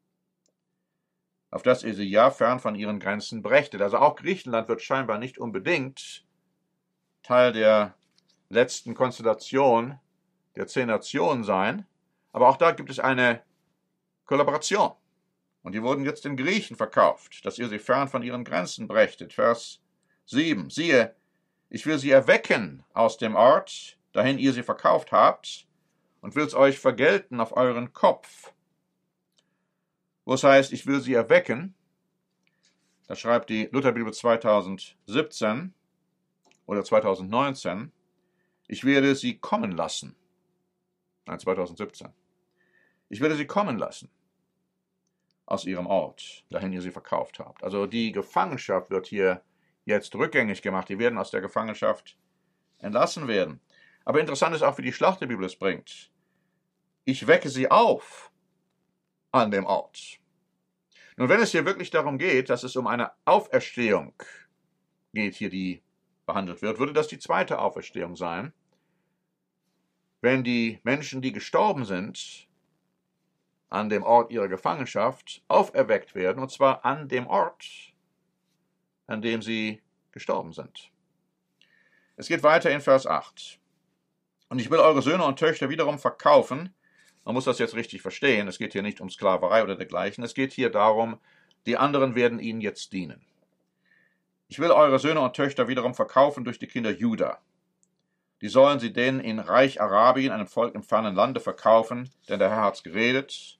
auf das ihr sie ja fern von ihren Grenzen brächtet. Also auch Griechenland wird scheinbar nicht unbedingt Teil der letzten Konstellation der 10 Nationen sein, aber auch da gibt es eine Kollaboration. Und die wurden jetzt den Griechen verkauft, dass ihr sie fern von ihren Grenzen brächtet. Vers 7, siehe, ich will sie erwecken aus dem Ort, dahin ihr sie verkauft habt, und will's euch vergelten auf euren Kopf. Wo es heißt, ich will sie erwecken, da schreibt die Lutherbibel 2017 oder 2019, ich werde sie kommen lassen. Nein, 2017. Ich werde sie kommen lassen aus ihrem Ort, dahin ihr sie verkauft habt. Also die Gefangenschaft wird hier jetzt rückgängig gemacht. Die werden aus der Gefangenschaft entlassen werden. Aber interessant ist auch, wie die Schlachterbibel es bringt. Ich wecke sie auf an dem Ort. Nun, wenn es hier wirklich darum geht, dass es um eine Auferstehung geht, hier die behandelt wird, würde das die zweite Auferstehung sein, wenn die Menschen, die gestorben sind, an dem Ort ihrer Gefangenschaft auferweckt werden, und zwar an dem Ort, an dem sie gestorben sind. Es geht weiter in Vers 8. Und ich will eure Söhne und Töchter wiederum verkaufen. Man muss das jetzt richtig verstehen. Es geht hier nicht um Sklaverei oder dergleichen. Es geht hier darum, die anderen werden ihnen jetzt dienen. Ich will eure Söhne und Töchter wiederum verkaufen durch die Kinder Juda. Die sollen sie denn in Reich Arabien, einem Volk im fernen Lande, verkaufen, denn der Herr hat's geredet.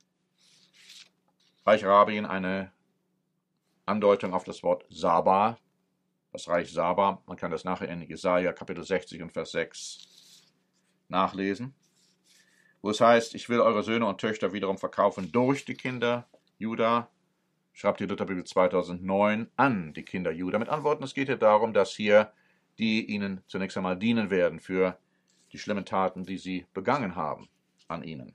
Reich Arabien, eine Andeutung auf das Wort Saba, das Reich Saba. Man kann das nachher in Jesaja Kapitel 60 und Vers 6 nachlesen, wo es heißt, ich will eure Söhne und Töchter wiederum verkaufen durch die Kinder Juda, schreibt die Lutherbibel 2009 an die Kinder Juda. Mit Antworten, es geht hier darum, dass hier die ihnen zunächst einmal dienen werden für die schlimmen Taten, die sie begangen haben an ihnen.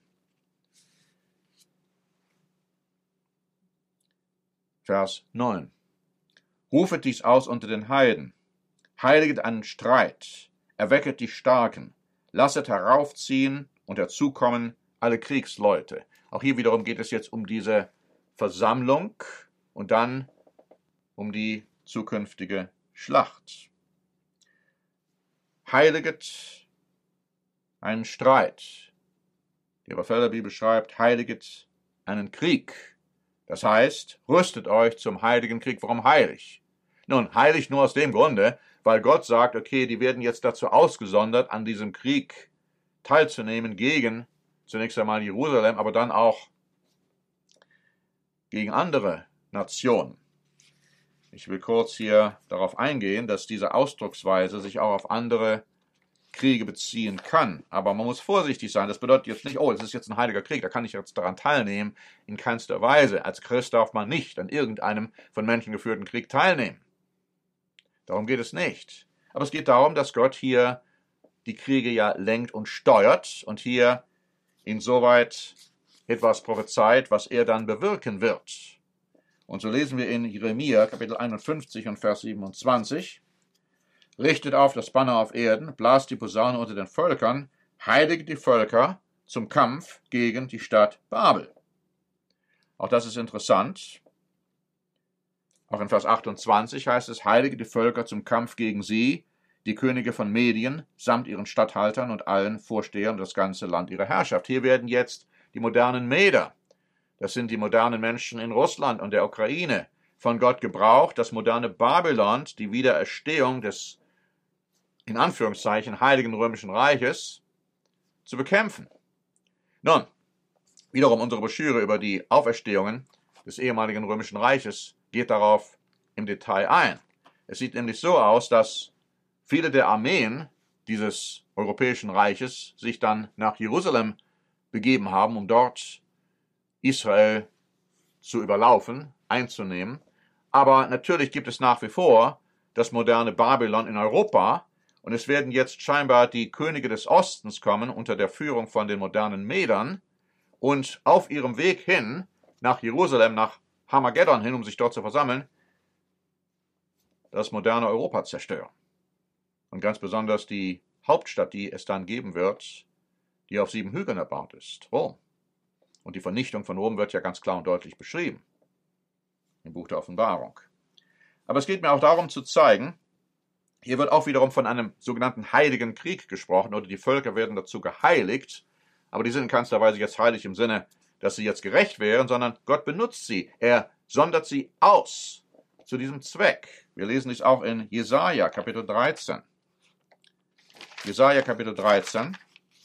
Vers 9. Rufet dies aus unter den Heiden, heiliget einen Streit, erwecket die Starken, lasset heraufziehen und herzukommen alle Kriegsleute. Auch hier wiederum geht es jetzt um diese Versammlung und dann um die zukünftige Schlacht. Heiliget einen Streit. Die Elberfelder Bibel schreibt, heiliget einen Krieg. Das heißt, rüstet euch zum heiligen Krieg. Warum heilig? Nun, heilig nur aus dem Grunde, weil Gott sagt, okay, die werden jetzt dazu ausgesondert, an diesem Krieg teilzunehmen gegen zunächst einmal Jerusalem, aber dann auch gegen andere Nationen. Ich will kurz hier darauf eingehen, dass diese Ausdrucksweise sich auch auf andere Kriege beziehen kann. Aber man muss vorsichtig sein. Das bedeutet jetzt nicht, oh, es ist jetzt ein heiliger Krieg, da kann ich jetzt daran teilnehmen. In keinster Weise. Als Christ darf man nicht an irgendeinem von Menschen geführten Krieg teilnehmen. Darum geht es nicht. Aber es geht darum, dass Gott hier die Kriege ja lenkt und steuert und hier insoweit etwas prophezeit, was er dann bewirken wird. Und so lesen wir in Jeremia, Kapitel 51 und Vers 27, richtet auf das Banner auf Erden, blast die Posaune unter den Völkern, heiligt die Völker zum Kampf gegen die Stadt Babel. Auch das ist interessant. Auch in Vers 28 heißt es, heilige die Völker zum Kampf gegen sie, die Könige von Medien, samt ihren Statthaltern und allen Vorstehern und das ganze Land ihrer Herrschaft. Hier werden jetzt die modernen Meder, das sind die modernen Menschen in Russland und der Ukraine, von Gott gebraucht, das moderne Babylon, die Wiedererstehung des, in Anführungszeichen, Heiligen Römischen Reiches, zu bekämpfen. Nun, wiederum unsere Broschüre über die Auferstehungen des ehemaligen Römischen Reiches geht darauf im Detail ein. Es sieht nämlich so aus, dass viele der Armeen dieses Europäischen Reiches sich dann nach Jerusalem begeben haben, um dort Israel zu überlaufen, einzunehmen. Aber natürlich gibt es nach wie vor das moderne Babylon in Europa und es werden jetzt scheinbar die Könige des Ostens kommen unter der Führung von den modernen Medern und auf ihrem Weg hin nach Jerusalem, nach Armageddon hin, um sich dort zu versammeln, das moderne Europa zerstören. Und ganz besonders die Hauptstadt, die es dann geben wird, die auf 7 Hügeln erbaut ist, Rom. Und die Vernichtung von Rom wird ja ganz klar und deutlich beschrieben im Buch der Offenbarung. Aber es geht mir auch darum zu zeigen, hier wird auch wiederum von einem sogenannten heiligen Krieg gesprochen, oder die Völker werden dazu geheiligt, aber die sind in keinster Weise jetzt heilig im Sinne, dass sie jetzt gerecht wären, sondern Gott benutzt sie. Er sondert sie aus zu diesem Zweck. Wir lesen dies auch in Jesaja, Kapitel 13. Jesaja, Kapitel 13.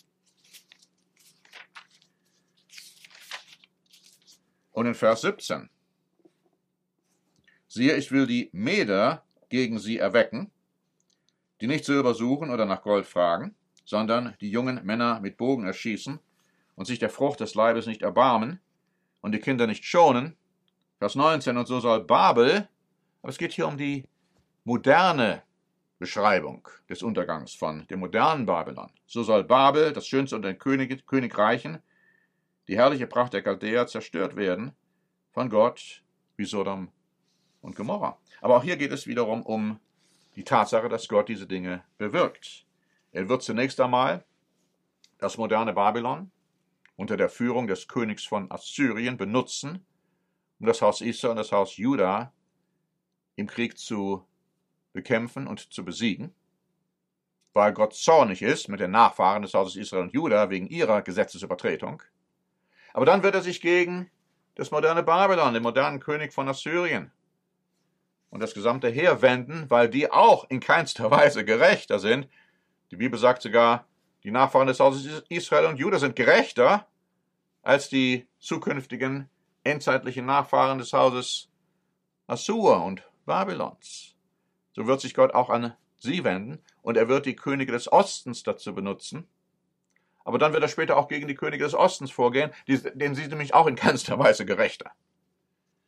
Und in Vers 17. Siehe, ich will die Meder gegen sie erwecken, die nicht Silber suchen oder nach Gold fragen, sondern die jungen Männer mit Bogen erschießen und sich der Frucht des Leibes nicht erbarmen und die Kinder nicht schonen. Vers 19, und so soll Babel, aber es geht hier um die moderne Beschreibung des Untergangs von dem modernen Babylon. So soll Babel, das schönste unter den Königreichen, die herrliche Pracht der Chaldäer, zerstört werden von Gott wie Sodom und Gomorra. Aber auch hier geht es wiederum um die Tatsache, dass Gott diese Dinge bewirkt. Er wird zunächst einmal das moderne Babylon unter der Führung des Königs von Assyrien benutzen, um das Haus Israel und das Haus Juda im Krieg zu bekämpfen und zu besiegen, weil Gott zornig ist mit den Nachfahren des Hauses Israel und Juda wegen ihrer Gesetzesübertretung. Aber dann wird er sich gegen das moderne Babylon, den modernen König von Assyrien, und das gesamte Heer wenden, weil die auch in keinster Weise gerechter sind. Die Bibel sagt sogar, die Nachfahren des Hauses Israel und Juda sind gerechter als die zukünftigen endzeitlichen Nachfahren des Hauses Assur und Babylons. So wird sich Gott auch an sie wenden und er wird die Könige des Ostens dazu benutzen. Aber dann wird er später auch gegen die Könige des Ostens vorgehen, denen sind nämlich auch in keinster Weise gerechter.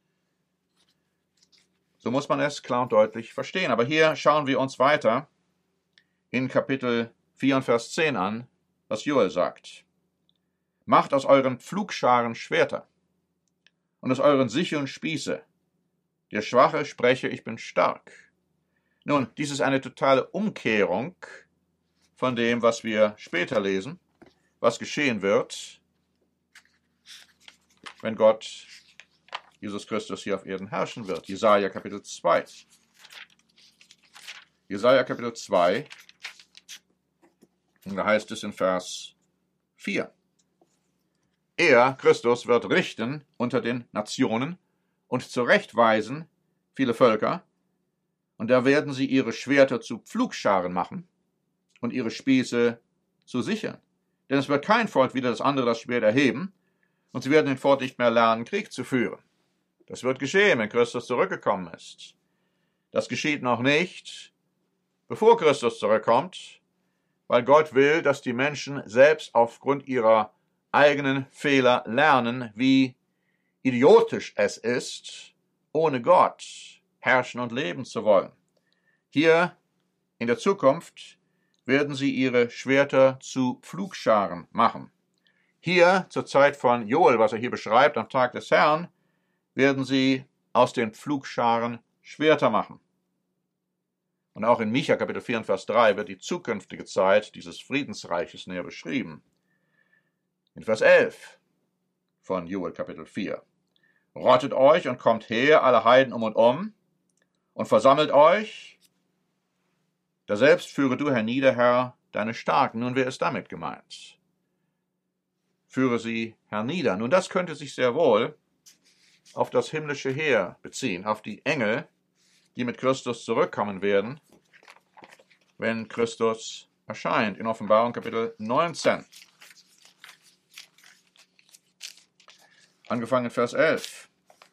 So muss man es klar und deutlich verstehen. Aber hier schauen wir uns weiter in Kapitel 4 und Vers 10 an, was Joel sagt. Macht aus euren Pflugscharen Schwerter und aus euren Sicheln Spieße. Der Schwache spreche, ich bin stark. Nun, dies ist eine totale Umkehrung von dem, was wir später lesen, was geschehen wird, wenn Gott, Jesus Christus, hier auf Erden herrschen wird. Jesaja Kapitel 2. Jesaja Kapitel 2, und da heißt es in Vers 4. Er, Christus, wird richten unter den Nationen und zurechtweisen viele Völker, und da werden sie ihre Schwerter zu Pflugscharen machen und ihre Spieße zu Sicheln. Denn es wird kein Volk wieder das andere das Schwert erheben, und sie werden den Fort nicht mehr lernen, Krieg zu führen. Das wird geschehen, wenn Christus zurückgekommen ist. Das geschieht noch nicht, bevor Christus zurückkommt, weil Gott will, dass die Menschen selbst aufgrund ihrer eigenen Fehler lernen, wie idiotisch es ist, ohne Gott herrschen und leben zu wollen. Hier in der Zukunft werden sie ihre Schwerter zu Pflugscharen machen. Hier zur Zeit von Joel, was er hier beschreibt, am Tag des Herrn, werden sie aus den Pflugscharen Schwerter machen. Und auch in Micha Kapitel 4 und Vers 3 wird die zukünftige Zeit dieses Friedensreiches näher beschrieben. In Vers 11 von Joel Kapitel 4. Rottet euch und kommt her, alle Heiden um und versammelt euch. Daselbst führe du hernieder, Herr, deine Starken. Nun, wer ist damit gemeint? Führe sie hernieder. Nun, das könnte sich sehr wohl auf das himmlische Heer beziehen, auf die Engel, die mit Christus zurückkommen werden, wenn Christus erscheint. In Offenbarung Kapitel 19. Angefangen in Vers 11.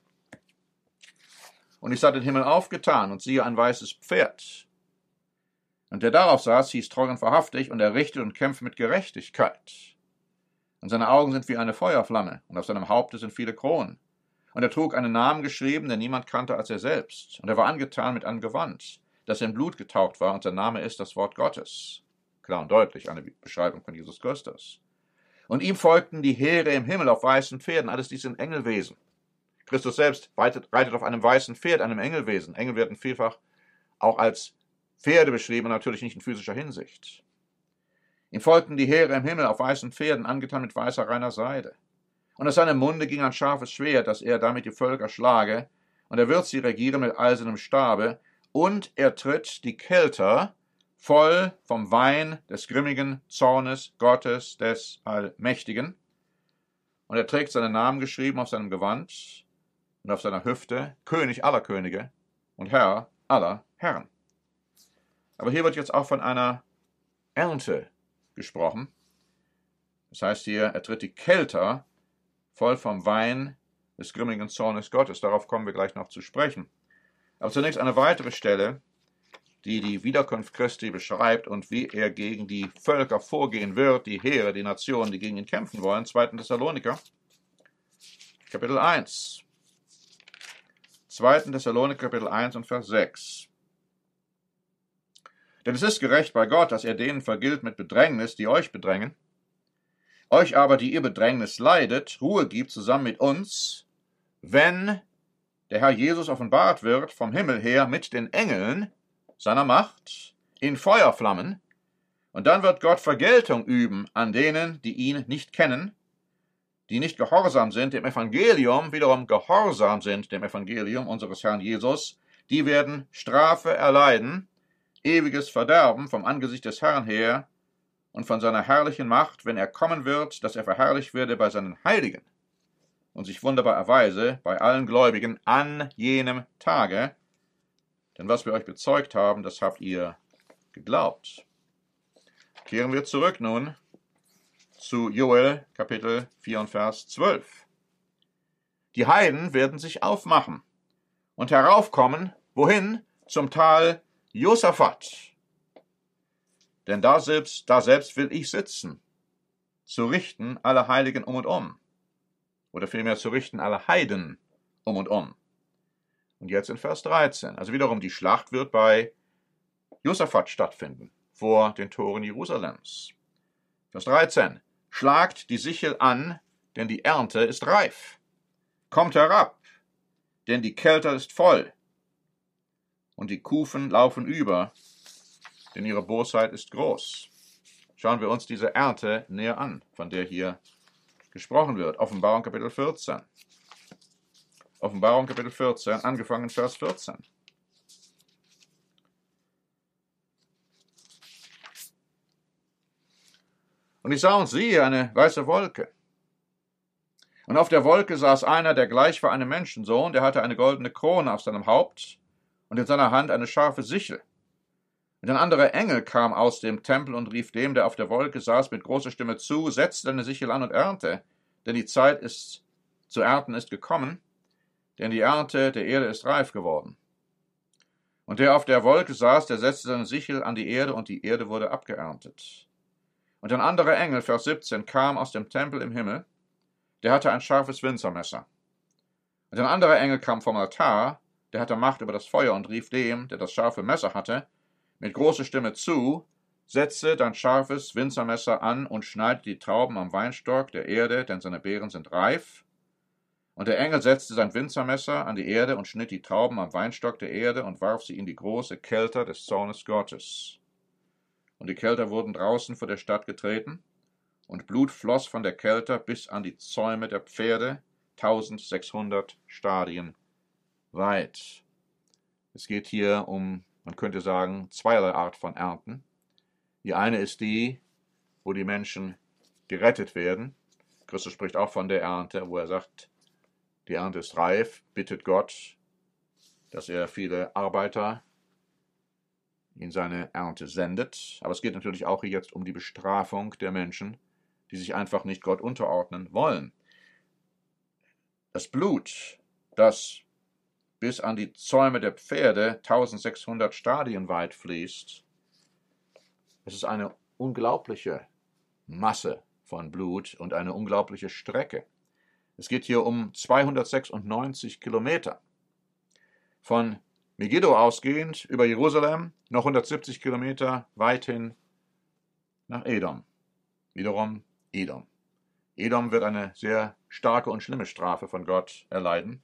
Und ich sah den Himmel aufgetan und siehe ein weißes Pferd. Und der darauf saß, hieß treu und wahrhaftig, und er richtet und kämpft mit Gerechtigkeit. Und seine Augen sind wie eine Feuerflamme, und auf seinem Haupte sind viele Kronen. Und er trug einen Namen geschrieben, den niemand kannte als er selbst. Und er war angetan mit einem Gewand, das in Blut getaucht war, und sein Name ist das Wort Gottes. Klar und deutlich eine Beschreibung von Jesus Christus. Und ihm folgten die Heere im Himmel auf weißen Pferden, alles dies sind Engelwesen. Christus selbst reitet auf einem weißen Pferd, einem Engelwesen. Engel werden vielfach auch als Pferde beschrieben, natürlich nicht in physischer Hinsicht. Ihm folgten die Heere im Himmel auf weißen Pferden, angetan mit weißer reiner Seide. Und aus seinem Munde ging ein scharfes Schwert, dass er damit die Völker schlage, und er wird sie regieren mit eisernem Stabe, und er tritt die Kelter voll vom Wein des grimmigen Zornes Gottes des Allmächtigen. Und er trägt seinen Namen geschrieben auf seinem Gewand und auf seiner Hüfte, König aller Könige und Herr aller Herren. Aber hier wird jetzt auch von einer Ernte gesprochen. Das heißt hier, er tritt die Kelter voll vom Wein des grimmigen Zornes Gottes. Darauf kommen wir gleich noch zu sprechen. Aber zunächst eine weitere Stelle, die die Wiederkunft Christi beschreibt und wie er gegen die Völker vorgehen wird, die Heere, die Nationen, die gegen ihn kämpfen wollen. 2. Thessaloniker, Kapitel 1. 2. Thessaloniker, Kapitel 1 und Vers 6. Denn es ist gerecht bei Gott, dass er denen vergilt mit Bedrängnis, die euch bedrängen. Euch aber, die ihr Bedrängnis leidet, Ruhe gibt zusammen mit uns, wenn der Herr Jesus offenbart wird vom Himmel her mit den Engeln seiner Macht in Feuerflammen, und dann wird Gott Vergeltung üben an denen, die ihn nicht kennen, die nicht gehorsam sind dem Evangelium, wiederum gehorsam sind dem Evangelium unseres Herrn Jesus, die werden Strafe erleiden, ewiges Verderben vom Angesicht des Herrn her und von seiner herrlichen Macht, wenn er kommen wird, dass er verherrlicht werde bei seinen Heiligen und sich wunderbar erweise bei allen Gläubigen an jenem Tage. Denn was wir euch bezeugt haben, das habt ihr geglaubt. Kehren wir zurück nun zu Joel, Kapitel 4 und Vers 12. Die Heiden werden sich aufmachen und heraufkommen, wohin? Zum Tal Josaphat. Denn da selbst will ich sitzen, zu richten alle Heiligen um und um. Oder vielmehr zu richten alle Heiden um und um. Und jetzt in Vers 13. Also wiederum, die Schlacht wird bei Josaphat stattfinden. vor den Toren Jerusalems. Vers 13. Schlagt die Sichel an, denn die Ernte ist reif. Kommt herab, denn die Kelter ist voll. Und die Kufen laufen über, denn ihre Bosheit ist groß. Schauen wir uns diese Ernte näher an, von der hier gesprochen wird. Offenbarung Kapitel 14. Offenbarung Kapitel 14, angefangen Vers 14. Und ich sah und siehe eine weiße Wolke. Und auf der Wolke saß einer, der gleich war einem Menschensohn, der hatte eine goldene Krone auf seinem Haupt und in seiner Hand eine scharfe Sichel. Und ein anderer Engel kam aus dem Tempel und rief dem, der auf der Wolke saß, mit großer Stimme zu: Setz deine Sichel an und ernte, denn die Zeit zu ernten ist gekommen, denn die Ernte der Erde ist reif geworden. Und der auf der Wolke saß, der setzte seine Sichel an die Erde, und die Erde wurde abgeerntet. Und ein anderer Engel, Vers 17, kam aus dem Tempel im Himmel, der hatte ein scharfes Winzermesser. Und ein anderer Engel kam vom Altar, der hatte Macht über das Feuer, und rief dem, der das scharfe Messer hatte, mit großer Stimme zu: Setze dein scharfes Winzermesser an und schneide die Trauben am Weinstock der Erde, denn seine Beeren sind reif. Und der Engel setzte sein Winzermesser an die Erde und schnitt die Trauben am Weinstock der Erde und warf sie in die große Kelter des Zornes Gottes. Und die Kelter wurden draußen vor der Stadt getreten, und Blut floss von der Kelter bis an die Zäume der Pferde, 1600 Stadien weit. Es geht hier um, man könnte sagen, zweierlei Art von Ernten. Die eine ist die, wo die Menschen gerettet werden. Christus spricht auch von der Ernte, wo er sagt, die Ernte ist reif, bittet Gott, dass er viele Arbeiter in seine Ernte sendet. Aber es geht natürlich auch hier jetzt um die Bestrafung der Menschen, die sich einfach nicht Gott unterordnen wollen. Das Blut, das bis an die Zäume der Pferde 1600 Stadien weit fließt, es ist eine unglaubliche Masse von Blut und eine unglaubliche Strecke. Es geht hier um 296 Kilometer. Von Megiddo ausgehend über Jerusalem noch 170 Kilometer weit hin nach Edom. Wiederum Edom. Edom wird eine sehr starke und schlimme Strafe von Gott erleiden.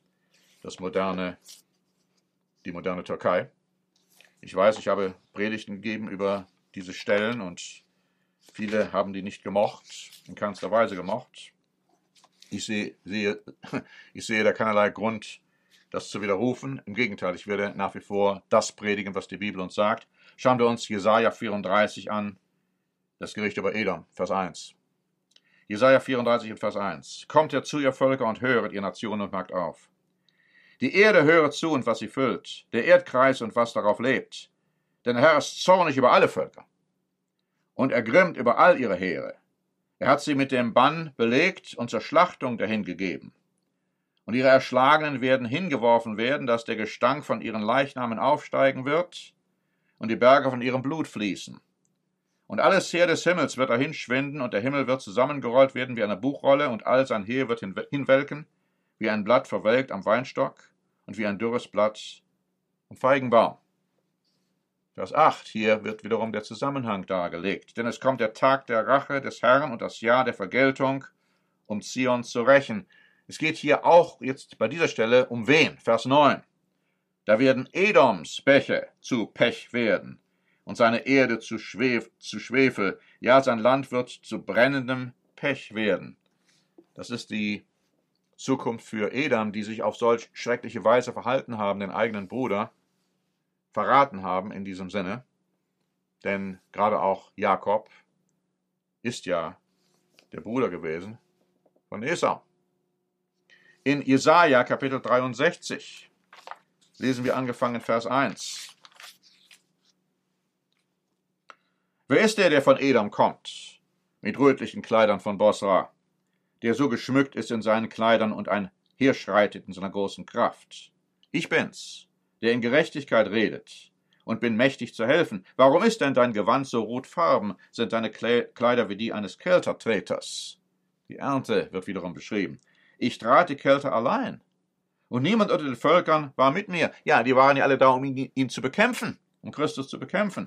Die moderne Türkei. Ich weiß, ich habe Predigten gegeben über diese Stellen und viele haben die nicht gemocht, in keinster Weise gemocht. Ich sehe da keinerlei Grund, das zu widerrufen. Im Gegenteil, ich werde nach wie vor das predigen, was die Bibel uns sagt. Schauen wir uns Jesaja 34 an, das Gericht über Edom, Vers 1. Jesaja 34 und Vers 1. Kommt herzu, ihr Völker, und höret, ihr Nationen, und merkt auf. Die Erde höret zu und was sie füllt, der Erdkreis und was darauf lebt. Denn der Herr ist zornig über alle Völker und ergrimmt über all ihre Heere. Er hat sie mit dem Bann belegt und zur Schlachtung dahingegeben. Und ihre Erschlagenen werden hingeworfen werden, dass der Gestank von ihren Leichnamen aufsteigen wird und die Berge von ihrem Blut fließen. Und alles Heer des Himmels wird dahinschwinden, und der Himmel wird zusammengerollt werden wie eine Buchrolle, und all sein Heer wird hinwelken, wie ein Blatt verwelkt am Weinstock und wie ein dürres Blatt am Feigenbaum. Vers 8, hier wird wiederum der Zusammenhang dargelegt. Denn es kommt der Tag der Rache des Herrn und das Jahr der Vergeltung, um Zion zu rächen. Es geht hier auch jetzt bei dieser Stelle um wen? Vers 9. Da werden Edoms Bäche zu Pech werden und seine Erde zu Schwefel. Ja, sein Land wird zu brennendem Pech werden. Das ist die Zukunft für Edom, die sich auf solch schreckliche Weise verhalten haben, den eigenen Bruder verraten haben in diesem Sinne. Denn gerade auch Jakob ist ja der Bruder gewesen von Esau. In Jesaja Kapitel 63 lesen wir angefangen Vers 1. Wer ist der von Edom kommt, mit rötlichen Kleidern von Bosra, der so geschmückt ist in seinen Kleidern und einherschreitet in seiner großen Kraft? Ich bin's, der in Gerechtigkeit redet und bin mächtig zu helfen. Warum ist denn dein Gewand so rotfarben, sind deine Kleider wie die eines Keltertreters? Die Ernte wird wiederum beschrieben. Ich trat die Kelter allein, und niemand unter den Völkern war mit mir. Ja, die waren ja alle da, um ihn zu bekämpfen, um Christus zu bekämpfen.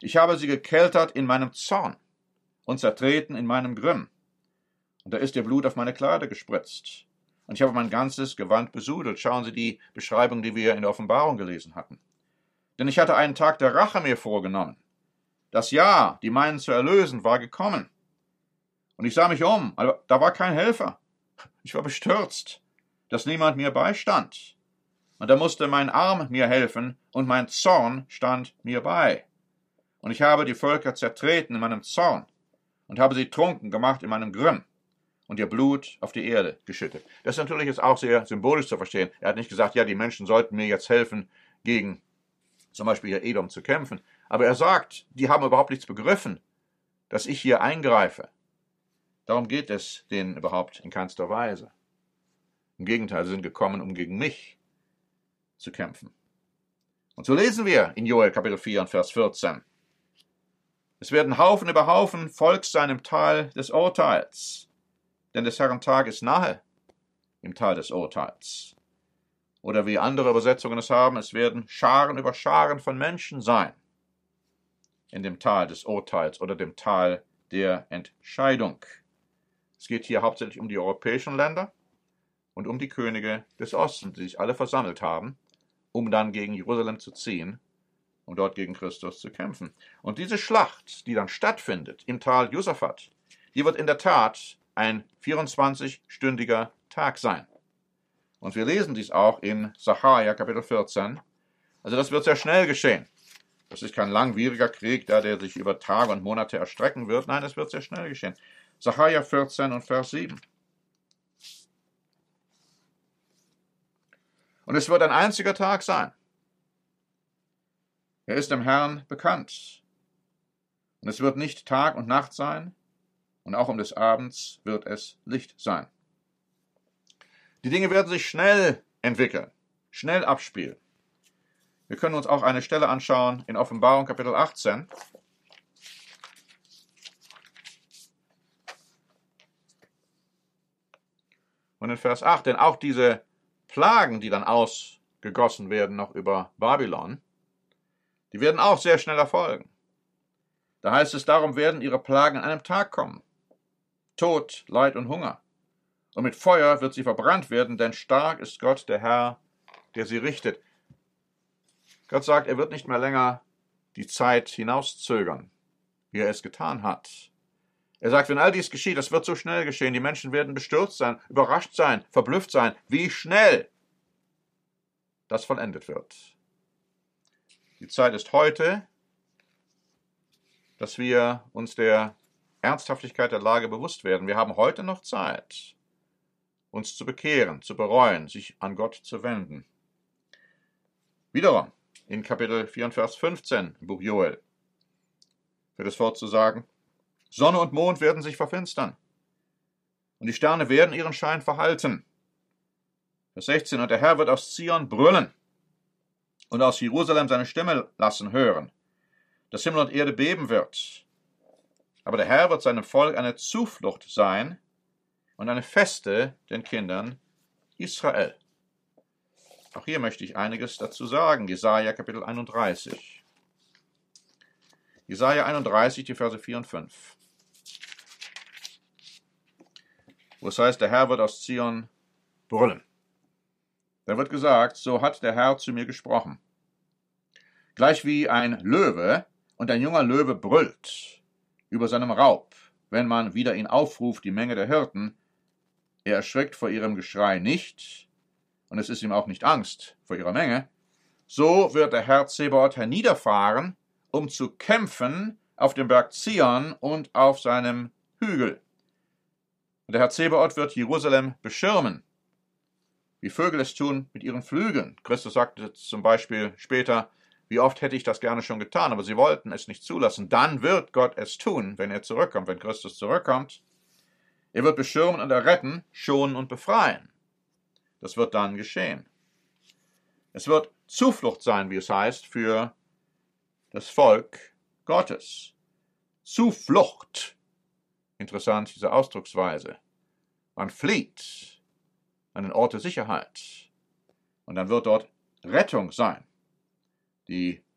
Ich habe sie gekeltert in meinem Zorn und zertreten in meinem Grimm. Und da ist ihr Blut auf meine Kleider gespritzt. Und ich habe mein ganzes Gewand besudelt. Schauen Sie die Beschreibung, die wir in der Offenbarung gelesen hatten. Denn ich hatte einen Tag der Rache mir vorgenommen. Das Jahr, die meinen zu erlösen, war gekommen. Und ich sah mich um, aber da war kein Helfer. Ich war bestürzt, dass niemand mir beistand. Und da musste mein Arm mir helfen, und mein Zorn stand mir bei. Und ich habe die Völker zertreten in meinem Zorn und habe sie trunken gemacht in meinem Grimm und ihr Blut auf die Erde geschüttet. Das ist natürlich jetzt auch sehr symbolisch zu verstehen. Er hat nicht gesagt, ja, die Menschen sollten mir jetzt helfen, gegen zum Beispiel hier Edom zu kämpfen. Aber er sagt, die haben überhaupt nichts begriffen, dass ich hier eingreife. Darum geht es denen überhaupt in keinster Weise. Im Gegenteil, sie sind gekommen, um gegen mich zu kämpfen. Und so lesen wir in Joel Kapitel 4 und Vers 14. Es werden Haufen über Haufen Volk sein im Tal des Urteils, denn des Herrn Tag ist nahe im Tal des Urteils. Oder wie andere Übersetzungen es haben, es werden Scharen über Scharen von Menschen sein in dem Tal des Urteils oder dem Tal der Entscheidung. Es geht hier hauptsächlich um die europäischen Länder und um die Könige des Ostens, die sich alle versammelt haben, um dann gegen Jerusalem zu ziehen, um dort gegen Christus zu kämpfen. Und diese Schlacht, die dann stattfindet im Tal Josaphat, die wird in der Tat ein 24-stündiger Tag sein. Und wir lesen dies auch in Sacharja Kapitel 14. Also das wird sehr schnell geschehen. Das ist kein langwieriger Krieg, der sich über Tage und Monate erstrecken wird. Nein, es wird sehr schnell geschehen. Sacharja 14 und Vers 7. Und es wird ein einziger Tag sein. Er ist dem Herrn bekannt. Und es wird nicht Tag und Nacht sein, und auch um des Abends wird es Licht sein. Die Dinge werden sich schnell entwickeln, schnell abspielen. Wir können uns auch eine Stelle anschauen in Offenbarung Kapitel 18. Und in Vers 8, denn auch diese Plagen, die dann ausgegossen werden noch über Babylon, die werden auch sehr schnell erfolgen. Da heißt es, darum werden ihre Plagen an einem Tag kommen. Tod, Leid und Hunger. Und mit Feuer wird sie verbrannt werden, denn stark ist Gott, der Herr, der sie richtet. Gott sagt, er wird nicht mehr länger die Zeit hinauszögern, wie er es getan hat. Er sagt, wenn all dies geschieht, das wird so schnell geschehen, die Menschen werden bestürzt sein, überrascht sein, verblüfft sein, wie schnell das vollendet wird. Die Zeit ist heute, dass wir uns der Ernsthaftigkeit der Lage bewusst werden. Wir haben heute noch Zeit, uns zu bekehren, zu bereuen, sich an Gott zu wenden. Wiederum in Kapitel 4 und Vers 15 im Buch Joel wird es fortzusagen, Sonne und Mond werden sich verfinstern und die Sterne werden ihren Schein verhalten. Vers 16, und der Herr wird aus Zion brüllen und aus Jerusalem seine Stimme lassen hören, dass Himmel und Erde beben wird. Aber der Herr wird seinem Volk eine Zuflucht sein und eine Feste den Kindern Israel. Auch hier möchte ich einiges dazu sagen. Jesaja Kapitel 31. Jesaja 31, die Verse 4 und 5. Wo es heißt, der Herr wird aus Zion brüllen. Da wird gesagt, so hat der Herr zu mir gesprochen. Gleich wie ein Löwe und ein junger Löwe brüllt über seinem Raub, wenn man wieder ihn aufruft, die Menge der Hirten, er erschrickt vor ihrem Geschrei nicht, und es ist ihm auch nicht Angst vor ihrer Menge, so wird der Herr Zebaoth herniederfahren, um zu kämpfen auf dem Berg Zion und auf seinem Hügel. Und der Herr Zebaoth wird Jerusalem beschirmen, wie Vögel es tun mit ihren Flügeln. Christus sagte zum Beispiel später, wie oft hätte ich das gerne schon getan, aber sie wollten es nicht zulassen. Dann wird Gott es tun, wenn er zurückkommt, wenn Christus zurückkommt. Er wird beschirmen und erretten, schonen und befreien. Das wird dann geschehen. Es wird Zuflucht sein, wie es heißt, für das Volk Gottes. Zuflucht. Interessant, diese Ausdrucksweise. Man flieht an den Ort der Sicherheit. Und dann wird dort Rettung sein. Die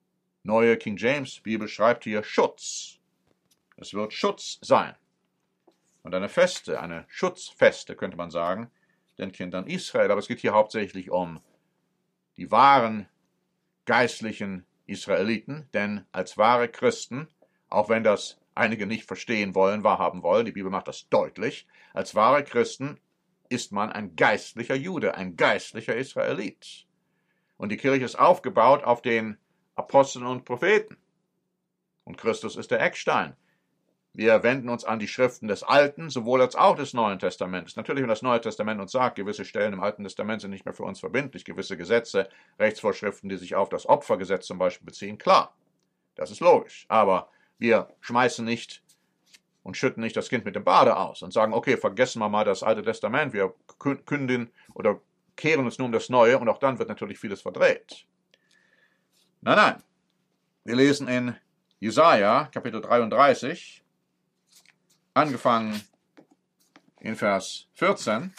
neue King James Bibel schreibt hier Schutz. Es wird Schutz sein. Und eine Feste, eine Schutzfeste, könnte man sagen, den Kindern Israel. Aber es geht hier hauptsächlich um die wahren geistlichen Israeliten, denn als wahre Christen, auch wenn das einige nicht verstehen wollen, wahrhaben wollen, die Bibel macht das deutlich, als wahre Christen ist man ein geistlicher Jude, ein geistlicher Israelit. Und die Kirche ist aufgebaut auf den Aposteln und Propheten. Und Christus ist der Eckstein. Wir wenden uns an die Schriften des Alten, sowohl als auch des Neuen Testaments. Natürlich, wenn das Neue Testament uns sagt, gewisse Stellen im Alten Testament sind nicht mehr für uns verbindlich, gewisse Gesetze, Rechtsvorschriften, die sich auf das Opfergesetz zum Beispiel beziehen, klar, das ist logisch. Aber wir schmeißen nicht und schütten nicht das Kind mit dem Bade aus und sagen, okay, vergessen wir mal das Alte Testament, wir kündigen oder kehren uns nur um das Neue und auch dann wird natürlich vieles verdreht. Nein. Wir lesen in Jesaja, Kapitel 33, angefangen in Vers 14.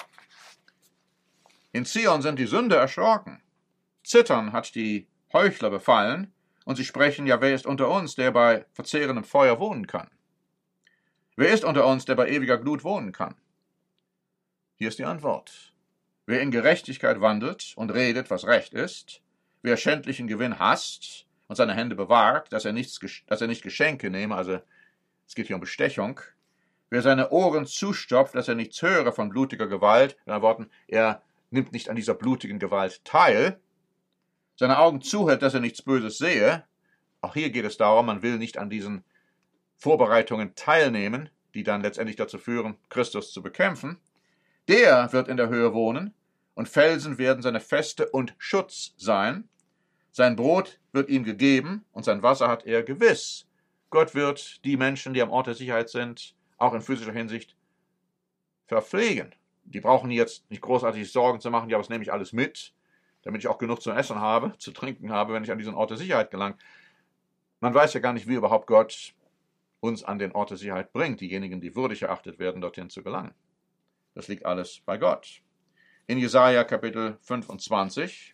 In Zion sind die Sünder erschrocken. Zittern hat die Heuchler befallen, und sie sprechen, ja, wer ist unter uns, der bei verzehrendem Feuer wohnen kann? Wer ist unter uns, der bei ewiger Glut wohnen kann? Hier ist die Antwort. Wer in Gerechtigkeit wandelt und redet, was recht ist, wer schändlichen Gewinn hasst und seine Hände bewahrt, dass er nicht Geschenke nehme, also es geht hier um Bestechung, wer seine Ohren zustopft, dass er nichts höre von blutiger Gewalt, in anderen Worten, er nimmt nicht an dieser blutigen Gewalt teil, seine Augen zuhält, dass er nichts Böses sehe, auch hier geht es darum, man will nicht an diesen Vorbereitungen teilnehmen, die dann letztendlich dazu führen, Christus zu bekämpfen, der wird in der Höhe wohnen, und Felsen werden seine Feste und Schutz sein. Sein Brot wird ihm gegeben, und sein Wasser hat er gewiss. Gott wird die Menschen, die am Ort der Sicherheit sind, auch in physischer Hinsicht verpflegen. Die brauchen jetzt nicht großartig Sorgen zu machen, ja, was nehme ich alles mit, damit ich auch genug zu essen habe, zu trinken habe, wenn ich an diesen Ort der Sicherheit gelange. Man weiß ja gar nicht, wie überhaupt Gott uns an den Ort der Sicherheit bringt, diejenigen, die würdig erachtet werden, dorthin zu gelangen. Das liegt alles bei Gott. In Jesaja Kapitel 25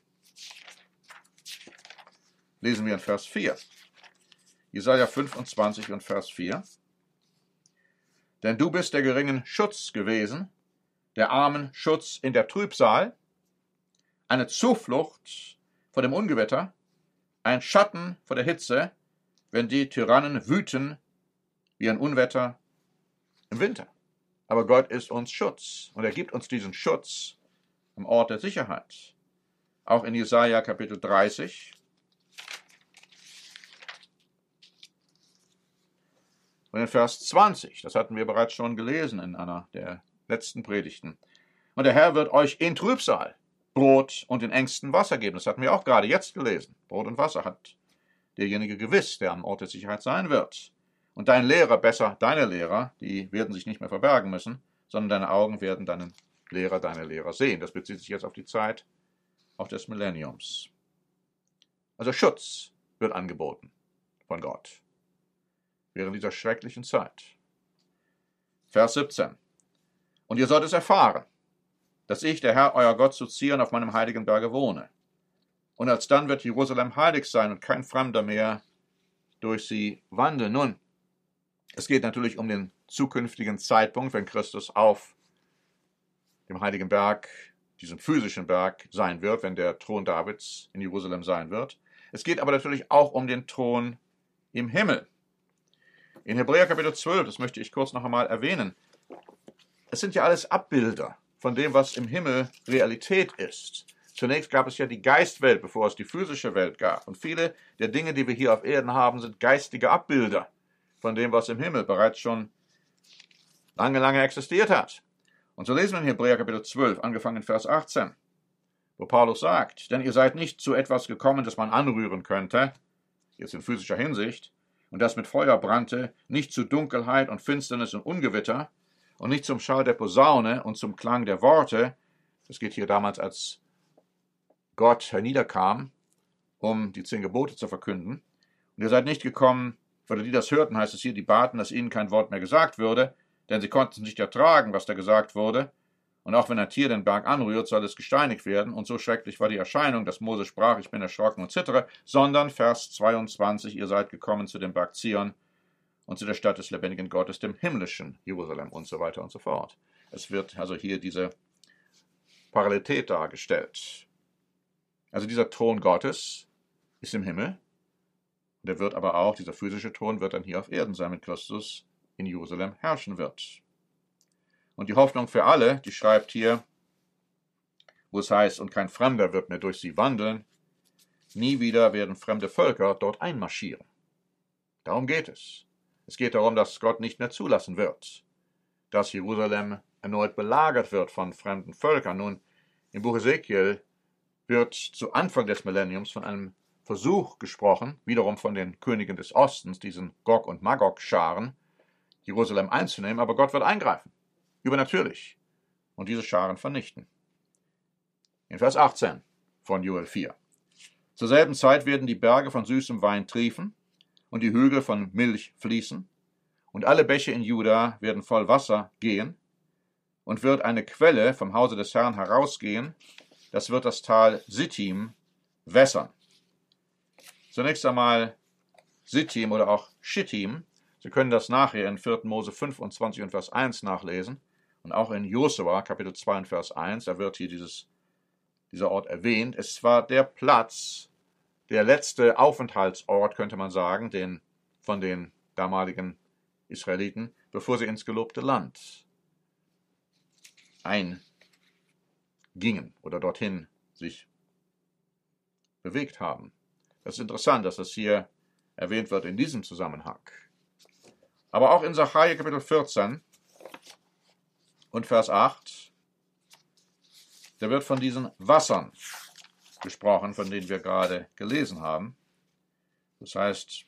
lesen wir in Vers 4. Jesaja 25 und Vers 4. Denn du bist der geringen Schutz gewesen, der Armen Schutz in der Trübsal, eine Zuflucht vor dem Ungewitter, ein Schatten vor der Hitze, wenn die Tyrannen wüten wie ein Unwetter im Winter. Aber Gott ist uns Schutz und er gibt uns diesen Schutz am Ort der Sicherheit. Auch in Jesaja Kapitel 30 und in Vers 20, das hatten wir bereits schon gelesen in einer der letzten Predigten. Und der Herr wird euch in Trübsal Brot und in engstem Wasser geben. Das hatten wir auch gerade jetzt gelesen. Brot und Wasser hat derjenige gewiss, der am Ort der Sicherheit sein wird. Und dein Lehrer, besser deine Lehrer, die werden sich nicht mehr verbergen müssen, sondern deine Augen werden deine Lehrer sehen. Das bezieht sich jetzt auf die Zeit auch des Millenniums. Also Schutz wird angeboten von Gott während dieser schrecklichen Zeit. Vers 17. Und ihr sollt es erfahren, dass ich, der Herr, euer Gott, zu Zion auf meinem heiligen Berge wohne. Und alsdann wird Jerusalem heilig sein und kein Fremder mehr durch sie wandeln. Nun, es geht natürlich um den zukünftigen Zeitpunkt, wenn Christus auf dem heiligen Berg, diesem physischen Berg, sein wird, wenn der Thron Davids in Jerusalem sein wird. Es geht aber natürlich auch um den Thron im Himmel. In Hebräer Kapitel 12, das möchte ich kurz noch einmal erwähnen, es sind ja alles Abbilder von dem, was im Himmel Realität ist. Zunächst gab es ja die Geistwelt, bevor es die physische Welt gab. Und viele der Dinge, die wir hier auf Erden haben, sind geistige Abbilder von dem, was im Himmel bereits schon lange existiert hat. Und so lesen wir in Hebräer Kapitel 12, angefangen in Vers 18, wo Paulus sagt, denn ihr seid nicht zu etwas gekommen, das man anrühren könnte, jetzt in physischer Hinsicht, und das mit Feuer brannte, nicht zu Dunkelheit und Finsternis und Ungewitter, und nicht zum Schall der Posaune und zum Klang der Worte. Das geht hier damals, als Gott herniederkam, um die 10 Gebote zu verkünden. Und ihr seid nicht gekommen, oder die das hörten, heißt es hier, die baten, dass ihnen kein Wort mehr gesagt würde, denn sie konnten es nicht ertragen, was da gesagt wurde, Und auch wenn ein Tier den Berg anrührt, soll es gesteinigt werden. Und so schrecklich war die Erscheinung, dass Mose sprach, ich bin erschrocken und zittere, sondern Vers 22, ihr seid gekommen zu dem Berg Zion und zu der Stadt des lebendigen Gottes, dem himmlischen Jerusalem und so weiter und so fort. Es wird also hier diese Parallelität dargestellt. Also dieser Thron Gottes ist im Himmel. Der wird aber auch, dieser physische Thron wird dann hier auf Erden sein, mit Christus in Jerusalem herrschen wird. Und die Hoffnung für alle, die schreibt hier, wo es heißt, und kein Fremder wird mehr durch sie wandeln, nie wieder werden fremde Völker dort einmarschieren. Darum geht es. Es geht darum, dass Gott nicht mehr zulassen wird, dass Jerusalem erneut belagert wird von fremden Völkern. Nun, im Buch Ezekiel wird zu Anfang des Millenniums von einem Versuch gesprochen, wiederum von den Königen des Ostens, diesen Gog- und Magog-Scharen, Jerusalem einzunehmen, aber Gott wird eingreifen, übernatürlich, und diese Scharen vernichten. In Vers 18 von Joel 4. Zur selben Zeit werden die Berge von süßem Wein triefen und die Hügel von Milch fließen, und alle Bäche in Juda werden voll Wasser gehen, und wird eine Quelle vom Hause des Herrn herausgehen, das wird das Tal Sittim wässern. Zunächst einmal Sittim oder auch Schittim. Sie können das nachher in 4. Mose 25 und Vers 1 nachlesen und auch in Josua Kapitel 2 und Vers 1, da wird hier dieser Ort erwähnt. Es war der Platz, der letzte Aufenthaltsort, könnte man sagen, von den damaligen Israeliten, bevor sie ins gelobte Land eingingen oder dorthin sich bewegt haben. Das ist interessant, dass das hier erwähnt wird in diesem Zusammenhang. Aber auch in Sacharja Kapitel 14 und Vers 8, da wird von diesen Wassern gesprochen, von denen wir gerade gelesen haben. Das heißt,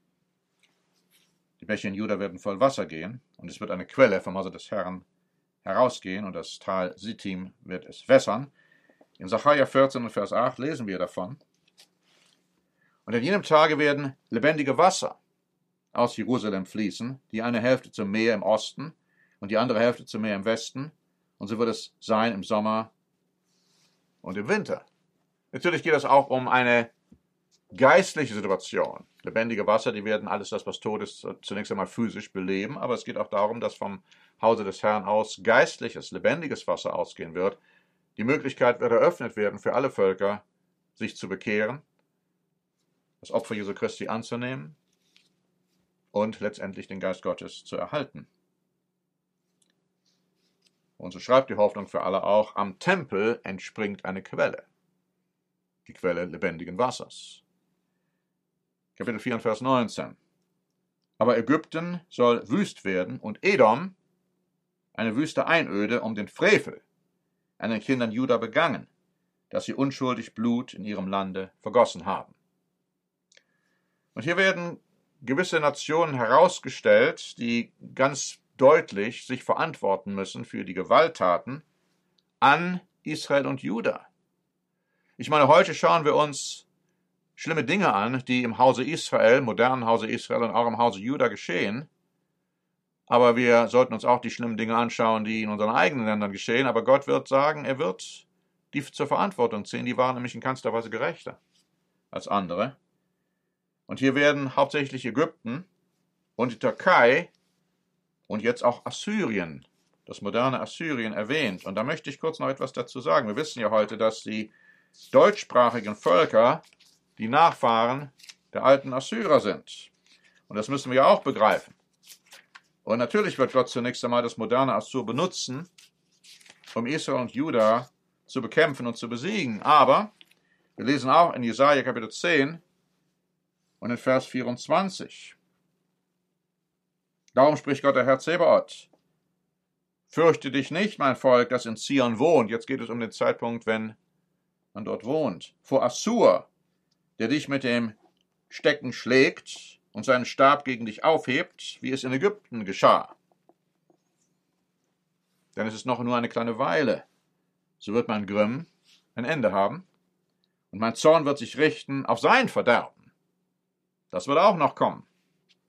die Bäche in Juda werden voll Wasser gehen und es wird eine Quelle vom Hause des Herrn herausgehen und das Tal Sittim wird es wässern. In Sacharja 14 und Vers 8 lesen wir davon. Und in jenem Tage werden lebendige Wasser aus Jerusalem fließen, die eine Hälfte zum Meer im Osten und die andere Hälfte zum Meer im Westen. Und so wird es sein im Sommer und im Winter. Natürlich geht es auch um eine geistliche Situation. Lebendige Wasser, die werden alles das, was tot ist, zunächst einmal physisch beleben, aber es geht auch darum, dass vom Hause des Herrn aus geistliches, lebendiges Wasser ausgehen wird. Die Möglichkeit wird eröffnet werden für alle Völker, sich zu bekehren, das Opfer Jesu Christi anzunehmen und letztendlich den Geist Gottes zu erhalten. Und so schreibt die Hoffnung für alle auch, am Tempel entspringt eine Quelle, die Quelle lebendigen Wassers. Kapitel 4 und Vers 19. Aber Ägypten soll wüst werden und Edom eine wüste Einöde um den Frevel an den Kindern Juda begangen, dass sie unschuldig Blut in ihrem Lande vergossen haben. Und hier werden gewisse Nationen herausgestellt, die ganz deutlich sich verantworten müssen für die Gewalttaten an Israel und Juda. Ich meine, heute schauen wir uns schlimme Dinge an, die im Hause Israel, modernen Hause Israel und auch im Hause Juda geschehen. Aber wir sollten uns auch die schlimmen Dinge anschauen, die in unseren eigenen Ländern geschehen. Aber Gott wird sagen, er wird die zur Verantwortung ziehen. Die waren nämlich in keinster Weise gerechter als andere. Und hier werden hauptsächlich Ägypten und die Türkei und jetzt auch Assyrien, das moderne Assyrien, erwähnt. Und da möchte ich kurz noch etwas dazu sagen. Wir wissen ja heute, dass die deutschsprachigen Völker die Nachfahren der alten Assyrer sind. Und das müssen wir auch begreifen. Und natürlich wird Gott zunächst einmal das moderne Assur benutzen, um Israel und Juda zu bekämpfen und zu besiegen. Aber wir lesen auch in Jesaja Kapitel 10 und in Vers 24. Darum spricht Gott, der Herr Zebaoth: Fürchte dich nicht, mein Volk, das in Zion wohnt. Jetzt geht es um den Zeitpunkt, wenn man dort wohnt. Vor Assur, der dich mit dem Stecken schlägt und seinen Stab gegen dich aufhebt, wie es in Ägypten geschah. Denn es ist noch nur eine kleine Weile. So wird mein Grimm ein Ende haben und mein Zorn wird sich richten auf sein Verderben. Das wird auch noch kommen.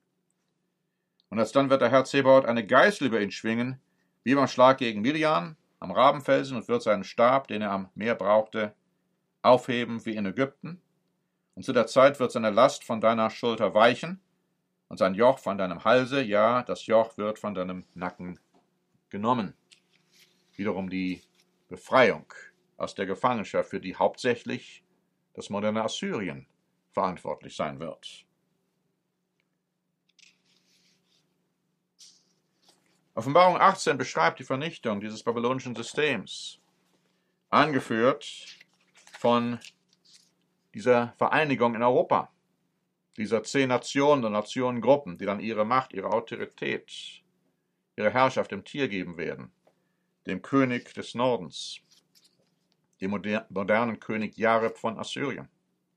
Und alsdann wird der Herr Zebaoth eine Geißel über ihn schwingen, wie beim Schlag gegen Midian am Rabenfelsen und wird seinen Stab, den er am Meer brauchte, aufheben wie in Ägypten. Und zu der Zeit wird seine Last von deiner Schulter weichen und sein Joch von deinem Halse, ja, das Joch wird von deinem Nacken genommen. Wiederum die Befreiung aus der Gefangenschaft, für die hauptsächlich das moderne Assyrien verantwortlich sein wird. Offenbarung 18 beschreibt die Vernichtung dieses babylonischen Systems, angeführt von dieser Vereinigung in Europa, dieser 10 Nationen und Nationengruppen, die dann ihre Macht, ihre Autorität, ihre Herrschaft dem Tier geben werden, dem König des Nordens, dem modernen König Jareb von Assyrien.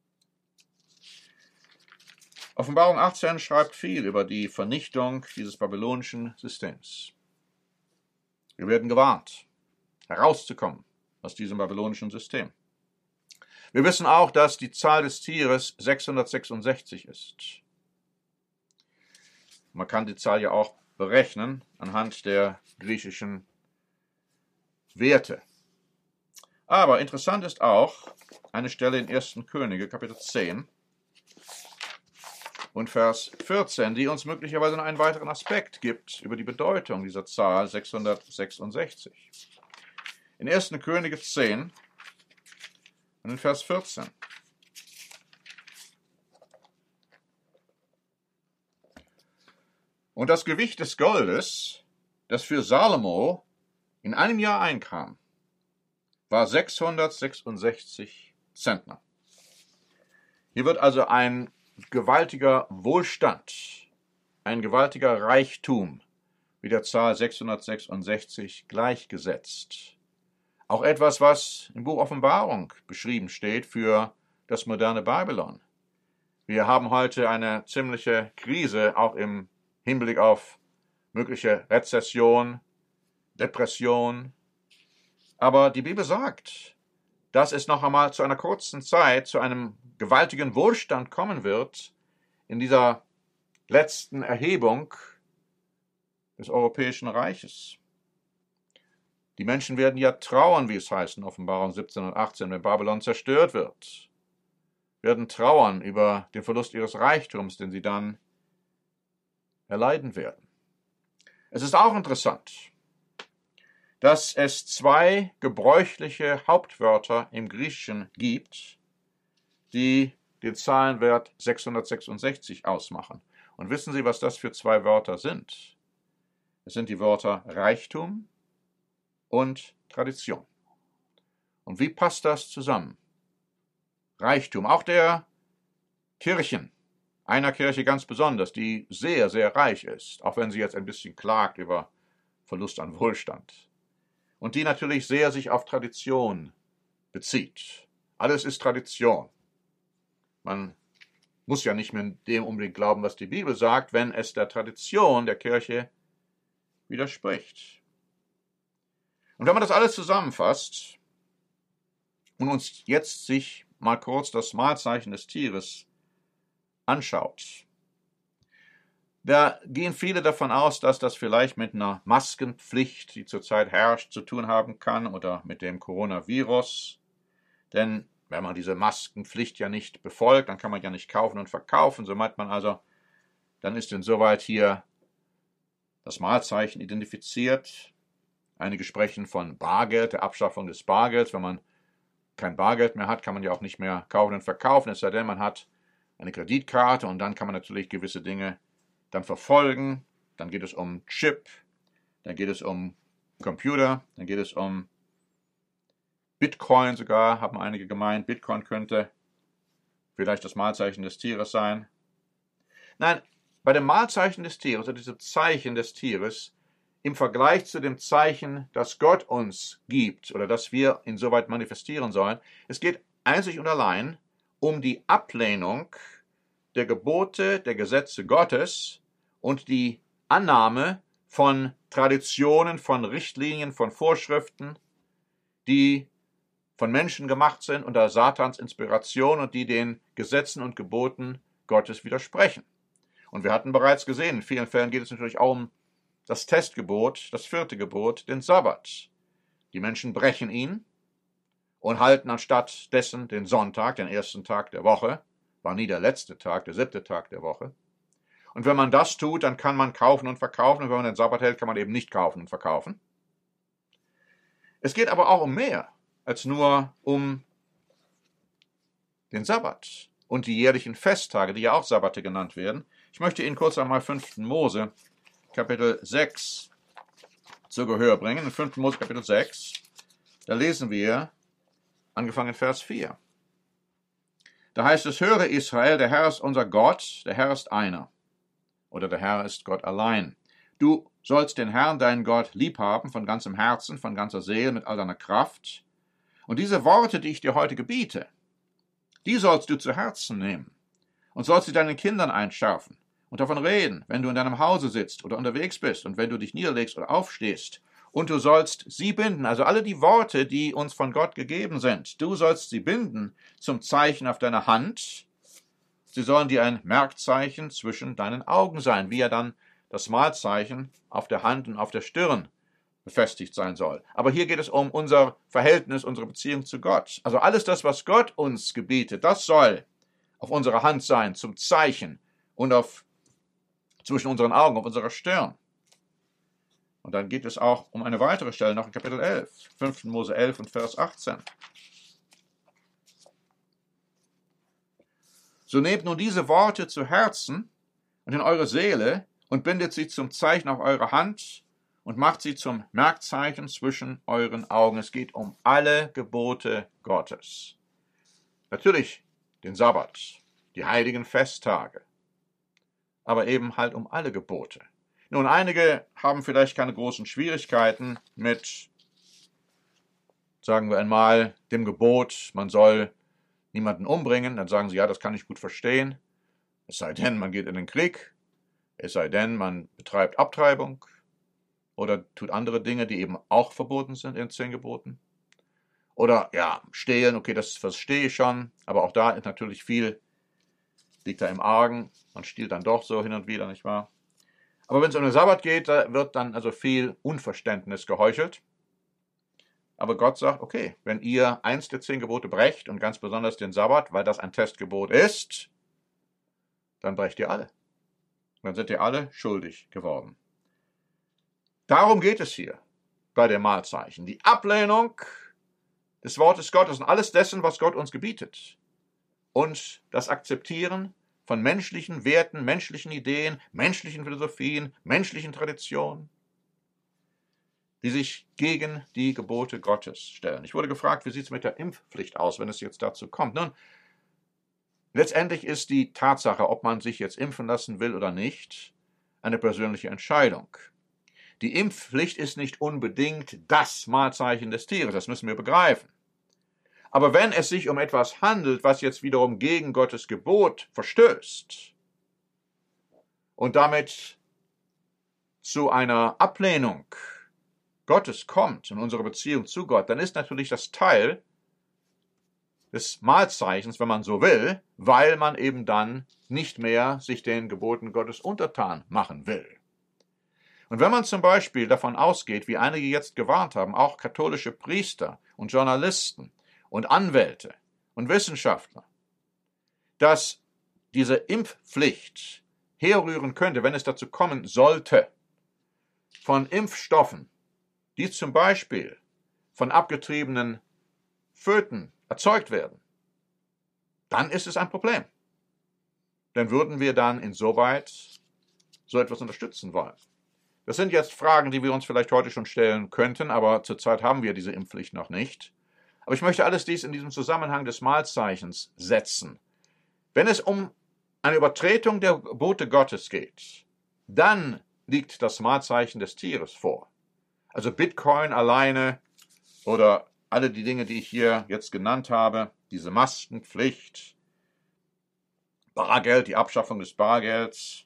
Offenbarung 18 schreibt viel über die Vernichtung dieses babylonischen Systems. Wir werden gewarnt, herauszukommen aus diesem babylonischen System. Wir wissen auch, dass die Zahl des Tieres 666 ist. Man kann die Zahl ja auch berechnen anhand der griechischen Werte. Aber interessant ist auch eine Stelle in 1. Könige, Kapitel 10 und Vers 14, die uns möglicherweise noch einen weiteren Aspekt gibt über die Bedeutung dieser Zahl 666. In 1. Könige 10 und in Vers 14. Und das Gewicht des Goldes, das für Salomo in einem Jahr einkam, war 666 Zentner. Hier wird also ein gewaltiger Wohlstand, ein gewaltiger Reichtum mit der Zahl 666 gleichgesetzt. Auch etwas, was im Buch Offenbarung beschrieben steht für das moderne Babylon. Wir haben heute eine ziemliche Krise, auch im Hinblick auf mögliche Rezession, Depression. Aber die Bibel sagt, dass es noch einmal zu einer kurzen Zeit zu einem gewaltigen Wohlstand kommen wird in dieser letzten Erhebung des Europäischen Reiches. Die Menschen werden ja trauern, wie es heißt in Offenbarung 17 und 18, wenn Babylon zerstört wird, werden trauern über den Verlust ihres Reichtums, den sie dann erleiden werden. Es ist auch interessant, dass es 2 gebräuchliche Hauptwörter im Griechischen gibt, die den Zahlenwert 666 ausmachen. Und wissen Sie, was das für 2 Wörter sind? Es sind die Wörter Reichtum und Tradition. Und wie passt das zusammen? Reichtum, auch der Kirchen, einer Kirche ganz besonders, die sehr, sehr reich ist, auch wenn sie jetzt ein bisschen klagt über Verlust an Wohlstand. Und die natürlich sehr sich auf Tradition bezieht. Alles ist Tradition. Man muss ja nicht mehr dem unbedingt glauben, was die Bibel sagt, wenn es der Tradition der Kirche widerspricht. Und wenn man das alles zusammenfasst und uns jetzt sich mal kurz das Mahlzeichen des Tieres anschaut, da gehen viele davon aus, dass das vielleicht mit einer Maskenpflicht, die zurzeit herrscht, zu tun haben kann oder mit dem Coronavirus. Denn wenn man diese Maskenpflicht ja nicht befolgt, dann kann man ja nicht kaufen und verkaufen. So meint man also, dann ist insoweit hier das Mahlzeichen identifiziert. Einige sprechen von Bargeld, der Abschaffung des Bargelds. Wenn man kein Bargeld mehr hat, kann man ja auch nicht mehr kaufen und verkaufen, es sei denn, man hat eine Kreditkarte und dann kann man natürlich gewisse Dinge dann verfolgen. Dann geht es um Chip, dann geht es um Computer, dann geht es um Bitcoin sogar, haben einige gemeint. Bitcoin könnte vielleicht das Mahlzeichen des Tieres sein. Nein, bei dem Mahlzeichen des Tieres, oder diesem Zeichen des Tieres, im Vergleich zu dem Zeichen, das Gott uns gibt oder das wir insoweit manifestieren sollen, es geht einzig und allein um die Ablehnung der Gebote, der Gesetze Gottes und die Annahme von Traditionen, von Richtlinien, von Vorschriften, die von Menschen gemacht sind unter Satans Inspiration und die den Gesetzen und Geboten Gottes widersprechen. Und wir hatten bereits gesehen, in vielen Fällen geht es natürlich auch um das Testgebot, das 4. Gebot, den Sabbat. Die Menschen brechen ihn und halten anstatt dessen den Sonntag, den ersten Tag der Woche, war nie der letzte Tag, der 7. Tag der Woche. Und wenn man das tut, dann kann man kaufen und verkaufen. Und wenn man den Sabbat hält, kann man eben nicht kaufen und verkaufen. Es geht aber auch um mehr als nur um den Sabbat und die jährlichen Festtage, die ja auch Sabbate genannt werden. Ich möchte Ihnen kurz einmal 5. Mose, Kapitel 6, zu Gehör bringen. In 5. Mose, Kapitel 6, da lesen wir, angefangen in Vers 4. Da heißt es, höre Israel, der Herr ist unser Gott, der Herr ist einer. Oder der Herr ist Gott allein. Du sollst den Herrn, deinen Gott, liebhaben von ganzem Herzen, von ganzer Seele, mit all deiner Kraft. Und diese Worte, die ich dir heute gebiete, die sollst du zu Herzen nehmen und sollst sie deinen Kindern einschärfen und davon reden, wenn du in deinem Hause sitzt oder unterwegs bist und wenn du dich niederlegst oder aufstehst. Und du sollst sie binden, also alle die Worte, die uns von Gott gegeben sind, du sollst sie binden zum Zeichen auf deiner Hand. Sie sollen dir ein Merkzeichen zwischen deinen Augen sein, wie ja dann das Mahlzeichen auf der Hand und auf der Stirn befestigt sein soll. Aber hier geht es um unser Verhältnis, unsere Beziehung zu Gott. Also alles das, was Gott uns gebietet, das soll auf unserer Hand sein, zum Zeichen und zwischen unseren Augen, auf unserer Stirn. Und dann geht es auch um eine weitere Stelle, noch in Kapitel 11, 5. Mose 11 und Vers 18. So nehmt nun diese Worte zu Herzen und in eure Seele und bindet sie zum Zeichen auf eure Hand und macht sie zum Merkzeichen zwischen euren Augen. Es geht um alle Gebote Gottes. Natürlich den Sabbat, die heiligen Festtage, aber eben halt um alle Gebote. Nun, einige haben vielleicht keine großen Schwierigkeiten mit, sagen wir einmal, dem Gebot, man soll niemanden umbringen. Dann sagen sie, ja, das kann ich gut verstehen. Es sei denn, man geht in den Krieg. Es sei denn, man betreibt Abtreibung oder tut andere Dinge, die eben auch verboten sind in den 10 Geboten. Oder, ja, stehlen, okay, das verstehe ich schon, aber auch da ist natürlich viel, liegt da im Argen. Man stiehlt dann doch so hin und wieder, nicht wahr? Aber wenn es um den Sabbat geht, da wird dann also viel Unverständnis geheuchelt. Aber Gott sagt, okay, wenn ihr eins der 10 Gebote brecht und ganz besonders den Sabbat, weil das ein Testgebot ist, dann brecht ihr alle. Dann seid ihr alle schuldig geworden. Darum geht es hier bei den Mahlzeichen. Die Ablehnung des Wortes Gottes und alles dessen, was Gott uns gebietet. Und das Akzeptieren von menschlichen Werten, menschlichen Ideen, menschlichen Philosophien, menschlichen Traditionen, die sich gegen die Gebote Gottes stellen. Ich wurde gefragt, wie sieht es mit der Impfpflicht aus, wenn es jetzt dazu kommt? Nun, letztendlich ist die Tatsache, ob man sich jetzt impfen lassen will oder nicht, eine persönliche Entscheidung. Die Impfpflicht ist nicht unbedingt das Mahlzeichen des Tieres, das müssen wir begreifen. Aber wenn es sich um etwas handelt, was jetzt wiederum gegen Gottes Gebot verstößt und damit zu einer Ablehnung Gottes kommt in unserer Beziehung zu Gott, dann ist natürlich das Teil des Mahlzeichens, wenn man so will, weil man eben dann nicht mehr sich den Geboten Gottes untertan machen will. Und wenn man zum Beispiel davon ausgeht, wie einige jetzt gewarnt haben, auch katholische Priester und Journalisten und Anwälte und Wissenschaftler, dass diese Impfpflicht herrühren könnte, wenn es dazu kommen sollte, von Impfstoffen, die zum Beispiel von abgetriebenen Föten erzeugt werden, dann ist es ein Problem. Dann würden wir dann insoweit so etwas unterstützen wollen. Das sind jetzt Fragen, die wir uns vielleicht heute schon stellen könnten, aber zurzeit haben wir diese Impfpflicht noch nicht. Aber ich möchte alles dies in diesem Zusammenhang des Mahlzeichens setzen. Wenn es um eine Übertretung der Gebote Gottes geht, dann liegt das Mahlzeichen des Tieres vor. Also Bitcoin alleine oder alle die Dinge, die ich hier jetzt genannt habe, diese Maskenpflicht, Bargeld, die Abschaffung des Bargelds,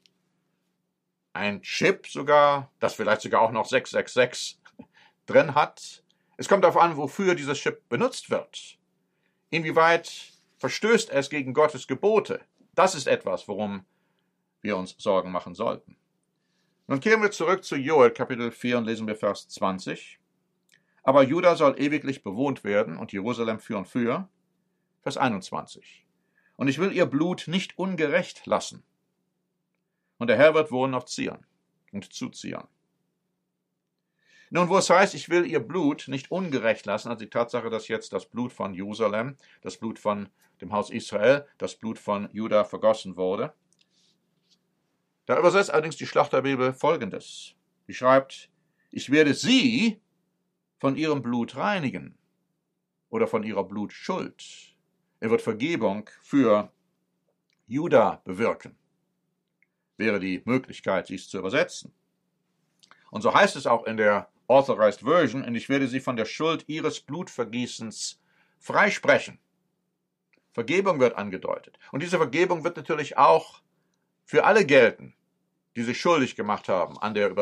ein Chip sogar, das vielleicht sogar auch noch 666 drin hat. Es kommt darauf an, wofür dieser Chip benutzt wird. Inwieweit verstößt es gegen Gottes Gebote? Das ist etwas, worum wir uns Sorgen machen sollten. Nun kehren wir zurück zu Joel, Kapitel 4 und lesen wir Vers 20. aber Juda soll ewiglich bewohnt werden und Jerusalem für und für. Vers 21. Und ich will ihr Blut nicht ungerecht lassen. Und der Herr wird wohnen auf Zion und zu Zion. Nun, wo es heißt, ich will ihr Blut nicht ungerecht lassen, also die Tatsache, dass jetzt das Blut von Jerusalem, das Blut von dem Haus Israel, das Blut von Juda vergossen wurde, da übersetzt allerdings die Schlachterbibel Folgendes. Sie schreibt, ich werde sie von ihrem Blut reinigen oder von ihrer Blutschuld. Er wird Vergebung für Juda bewirken. Wäre die Möglichkeit, dies zu übersetzen. Und so heißt es auch in der Authorized Version, und ich werde sie von der Schuld ihres Blutvergießens freisprechen. Vergebung wird angedeutet. Und diese Vergebung wird natürlich auch für alle gelten, die sich schuldig gemacht haben an der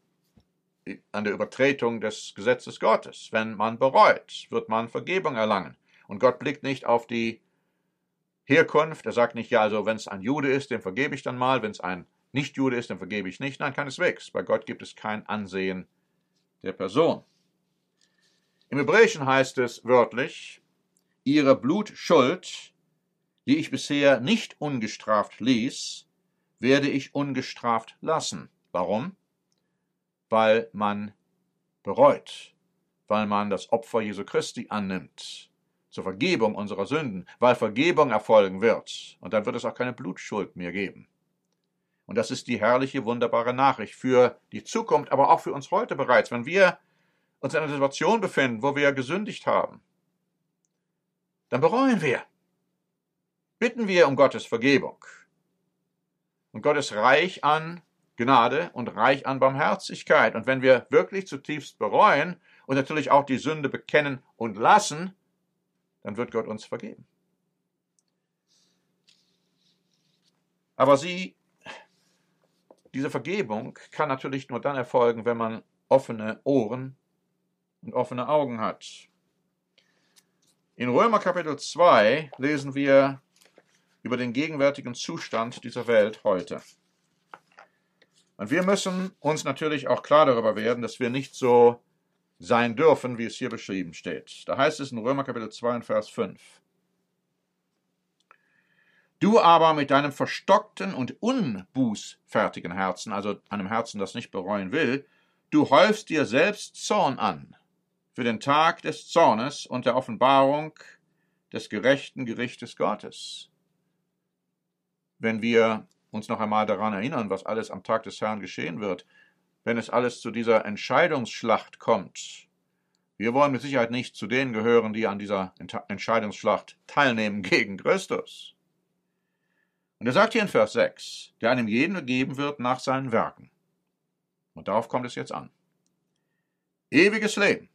Übertretung des Gesetzes Gottes. Wenn man bereut, wird man Vergebung erlangen. Und Gott blickt nicht auf die Herkunft. Er sagt nicht, ja, also wenn es ein Jude ist, dem vergebe ich dann mal. Wenn es ein Nicht-Jude ist, dann vergebe ich nicht. Nein, keineswegs. Bei Gott gibt es kein Ansehen der Person. Im Hebräischen heißt es wörtlich, ihre Blutschuld, die ich bisher nicht ungestraft ließ, werde ich ungestraft lassen. Warum? Weil man bereut, weil man das Opfer Jesu Christi annimmt, zur Vergebung unserer Sünden, weil Vergebung erfolgen wird. Und dann wird es auch keine Blutschuld mehr geben. Und das ist die herrliche, wunderbare Nachricht für die Zukunft, aber auch für uns heute bereits. Wenn wir uns in einer Situation befinden, wo wir gesündigt haben, dann bereuen wir. Bitten wir um Gottes Vergebung. Und Gott ist reich an Gnade und reich an Barmherzigkeit. Und wenn wir wirklich zutiefst bereuen und natürlich auch die Sünde bekennen und lassen, dann wird Gott uns vergeben. Aber diese Vergebung kann natürlich nur dann erfolgen, wenn man offene Ohren und offene Augen hat. In Römer Kapitel 2 lesen wir über den gegenwärtigen Zustand dieser Welt heute. Und wir müssen uns natürlich auch klar darüber werden, dass wir nicht so sein dürfen, wie es hier beschrieben steht. Da heißt es in Römer Kapitel 2 und Vers 5. Du aber mit deinem verstockten und unbußfertigen Herzen, also einem Herzen, das nicht bereuen will, du häufst dir selbst Zorn an für den Tag des Zornes und der Offenbarung des gerechten Gerichtes Gottes. Wenn wir uns noch einmal daran erinnern, was alles am Tag des Herrn geschehen wird, wenn es alles zu dieser Entscheidungsschlacht kommt, wir wollen mit Sicherheit nicht zu denen gehören, die an dieser Entscheidungsschlacht teilnehmen gegen Christus. Und er sagt hier in Vers 6, der einem jeden gegeben wird nach seinen Werken. Und darauf kommt es jetzt an. Ewiges Leben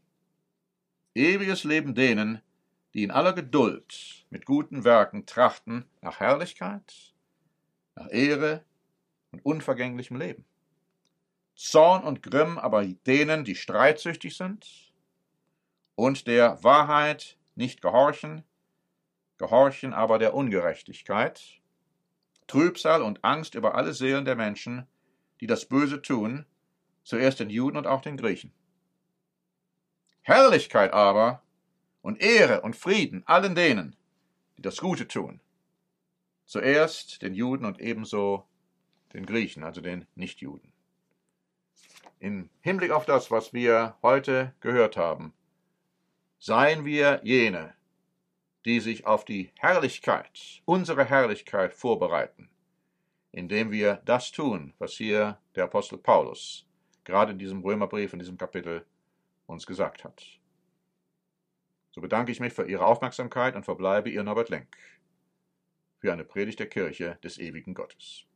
denen, die in aller Geduld mit guten Werken trachten nach Herrlichkeit, nach Ehre und unvergänglichem Leben. Zorn und Grimm aber denen, die streitsüchtig sind und der Wahrheit nicht gehorchen aber der Ungerechtigkeit, Trübsal und Angst über alle Seelen der Menschen, die das Böse tun, zuerst den Juden und auch den Griechen. Herrlichkeit aber und Ehre und Frieden allen denen, die das Gute tun, zuerst den Juden und ebenso den Griechen, also den Nichtjuden. Im Hinblick auf das, was wir heute gehört haben, seien wir jene, die sich auf die Herrlichkeit, unsere Herrlichkeit vorbereiten, indem wir das tun, was hier der Apostel Paulus gerade in diesem Römerbrief, in diesem Kapitel uns gesagt hat. So bedanke ich mich für Ihre Aufmerksamkeit und verbleibe Ihr Norbert Lenk für eine Predigt der Kirche des ewigen Gottes.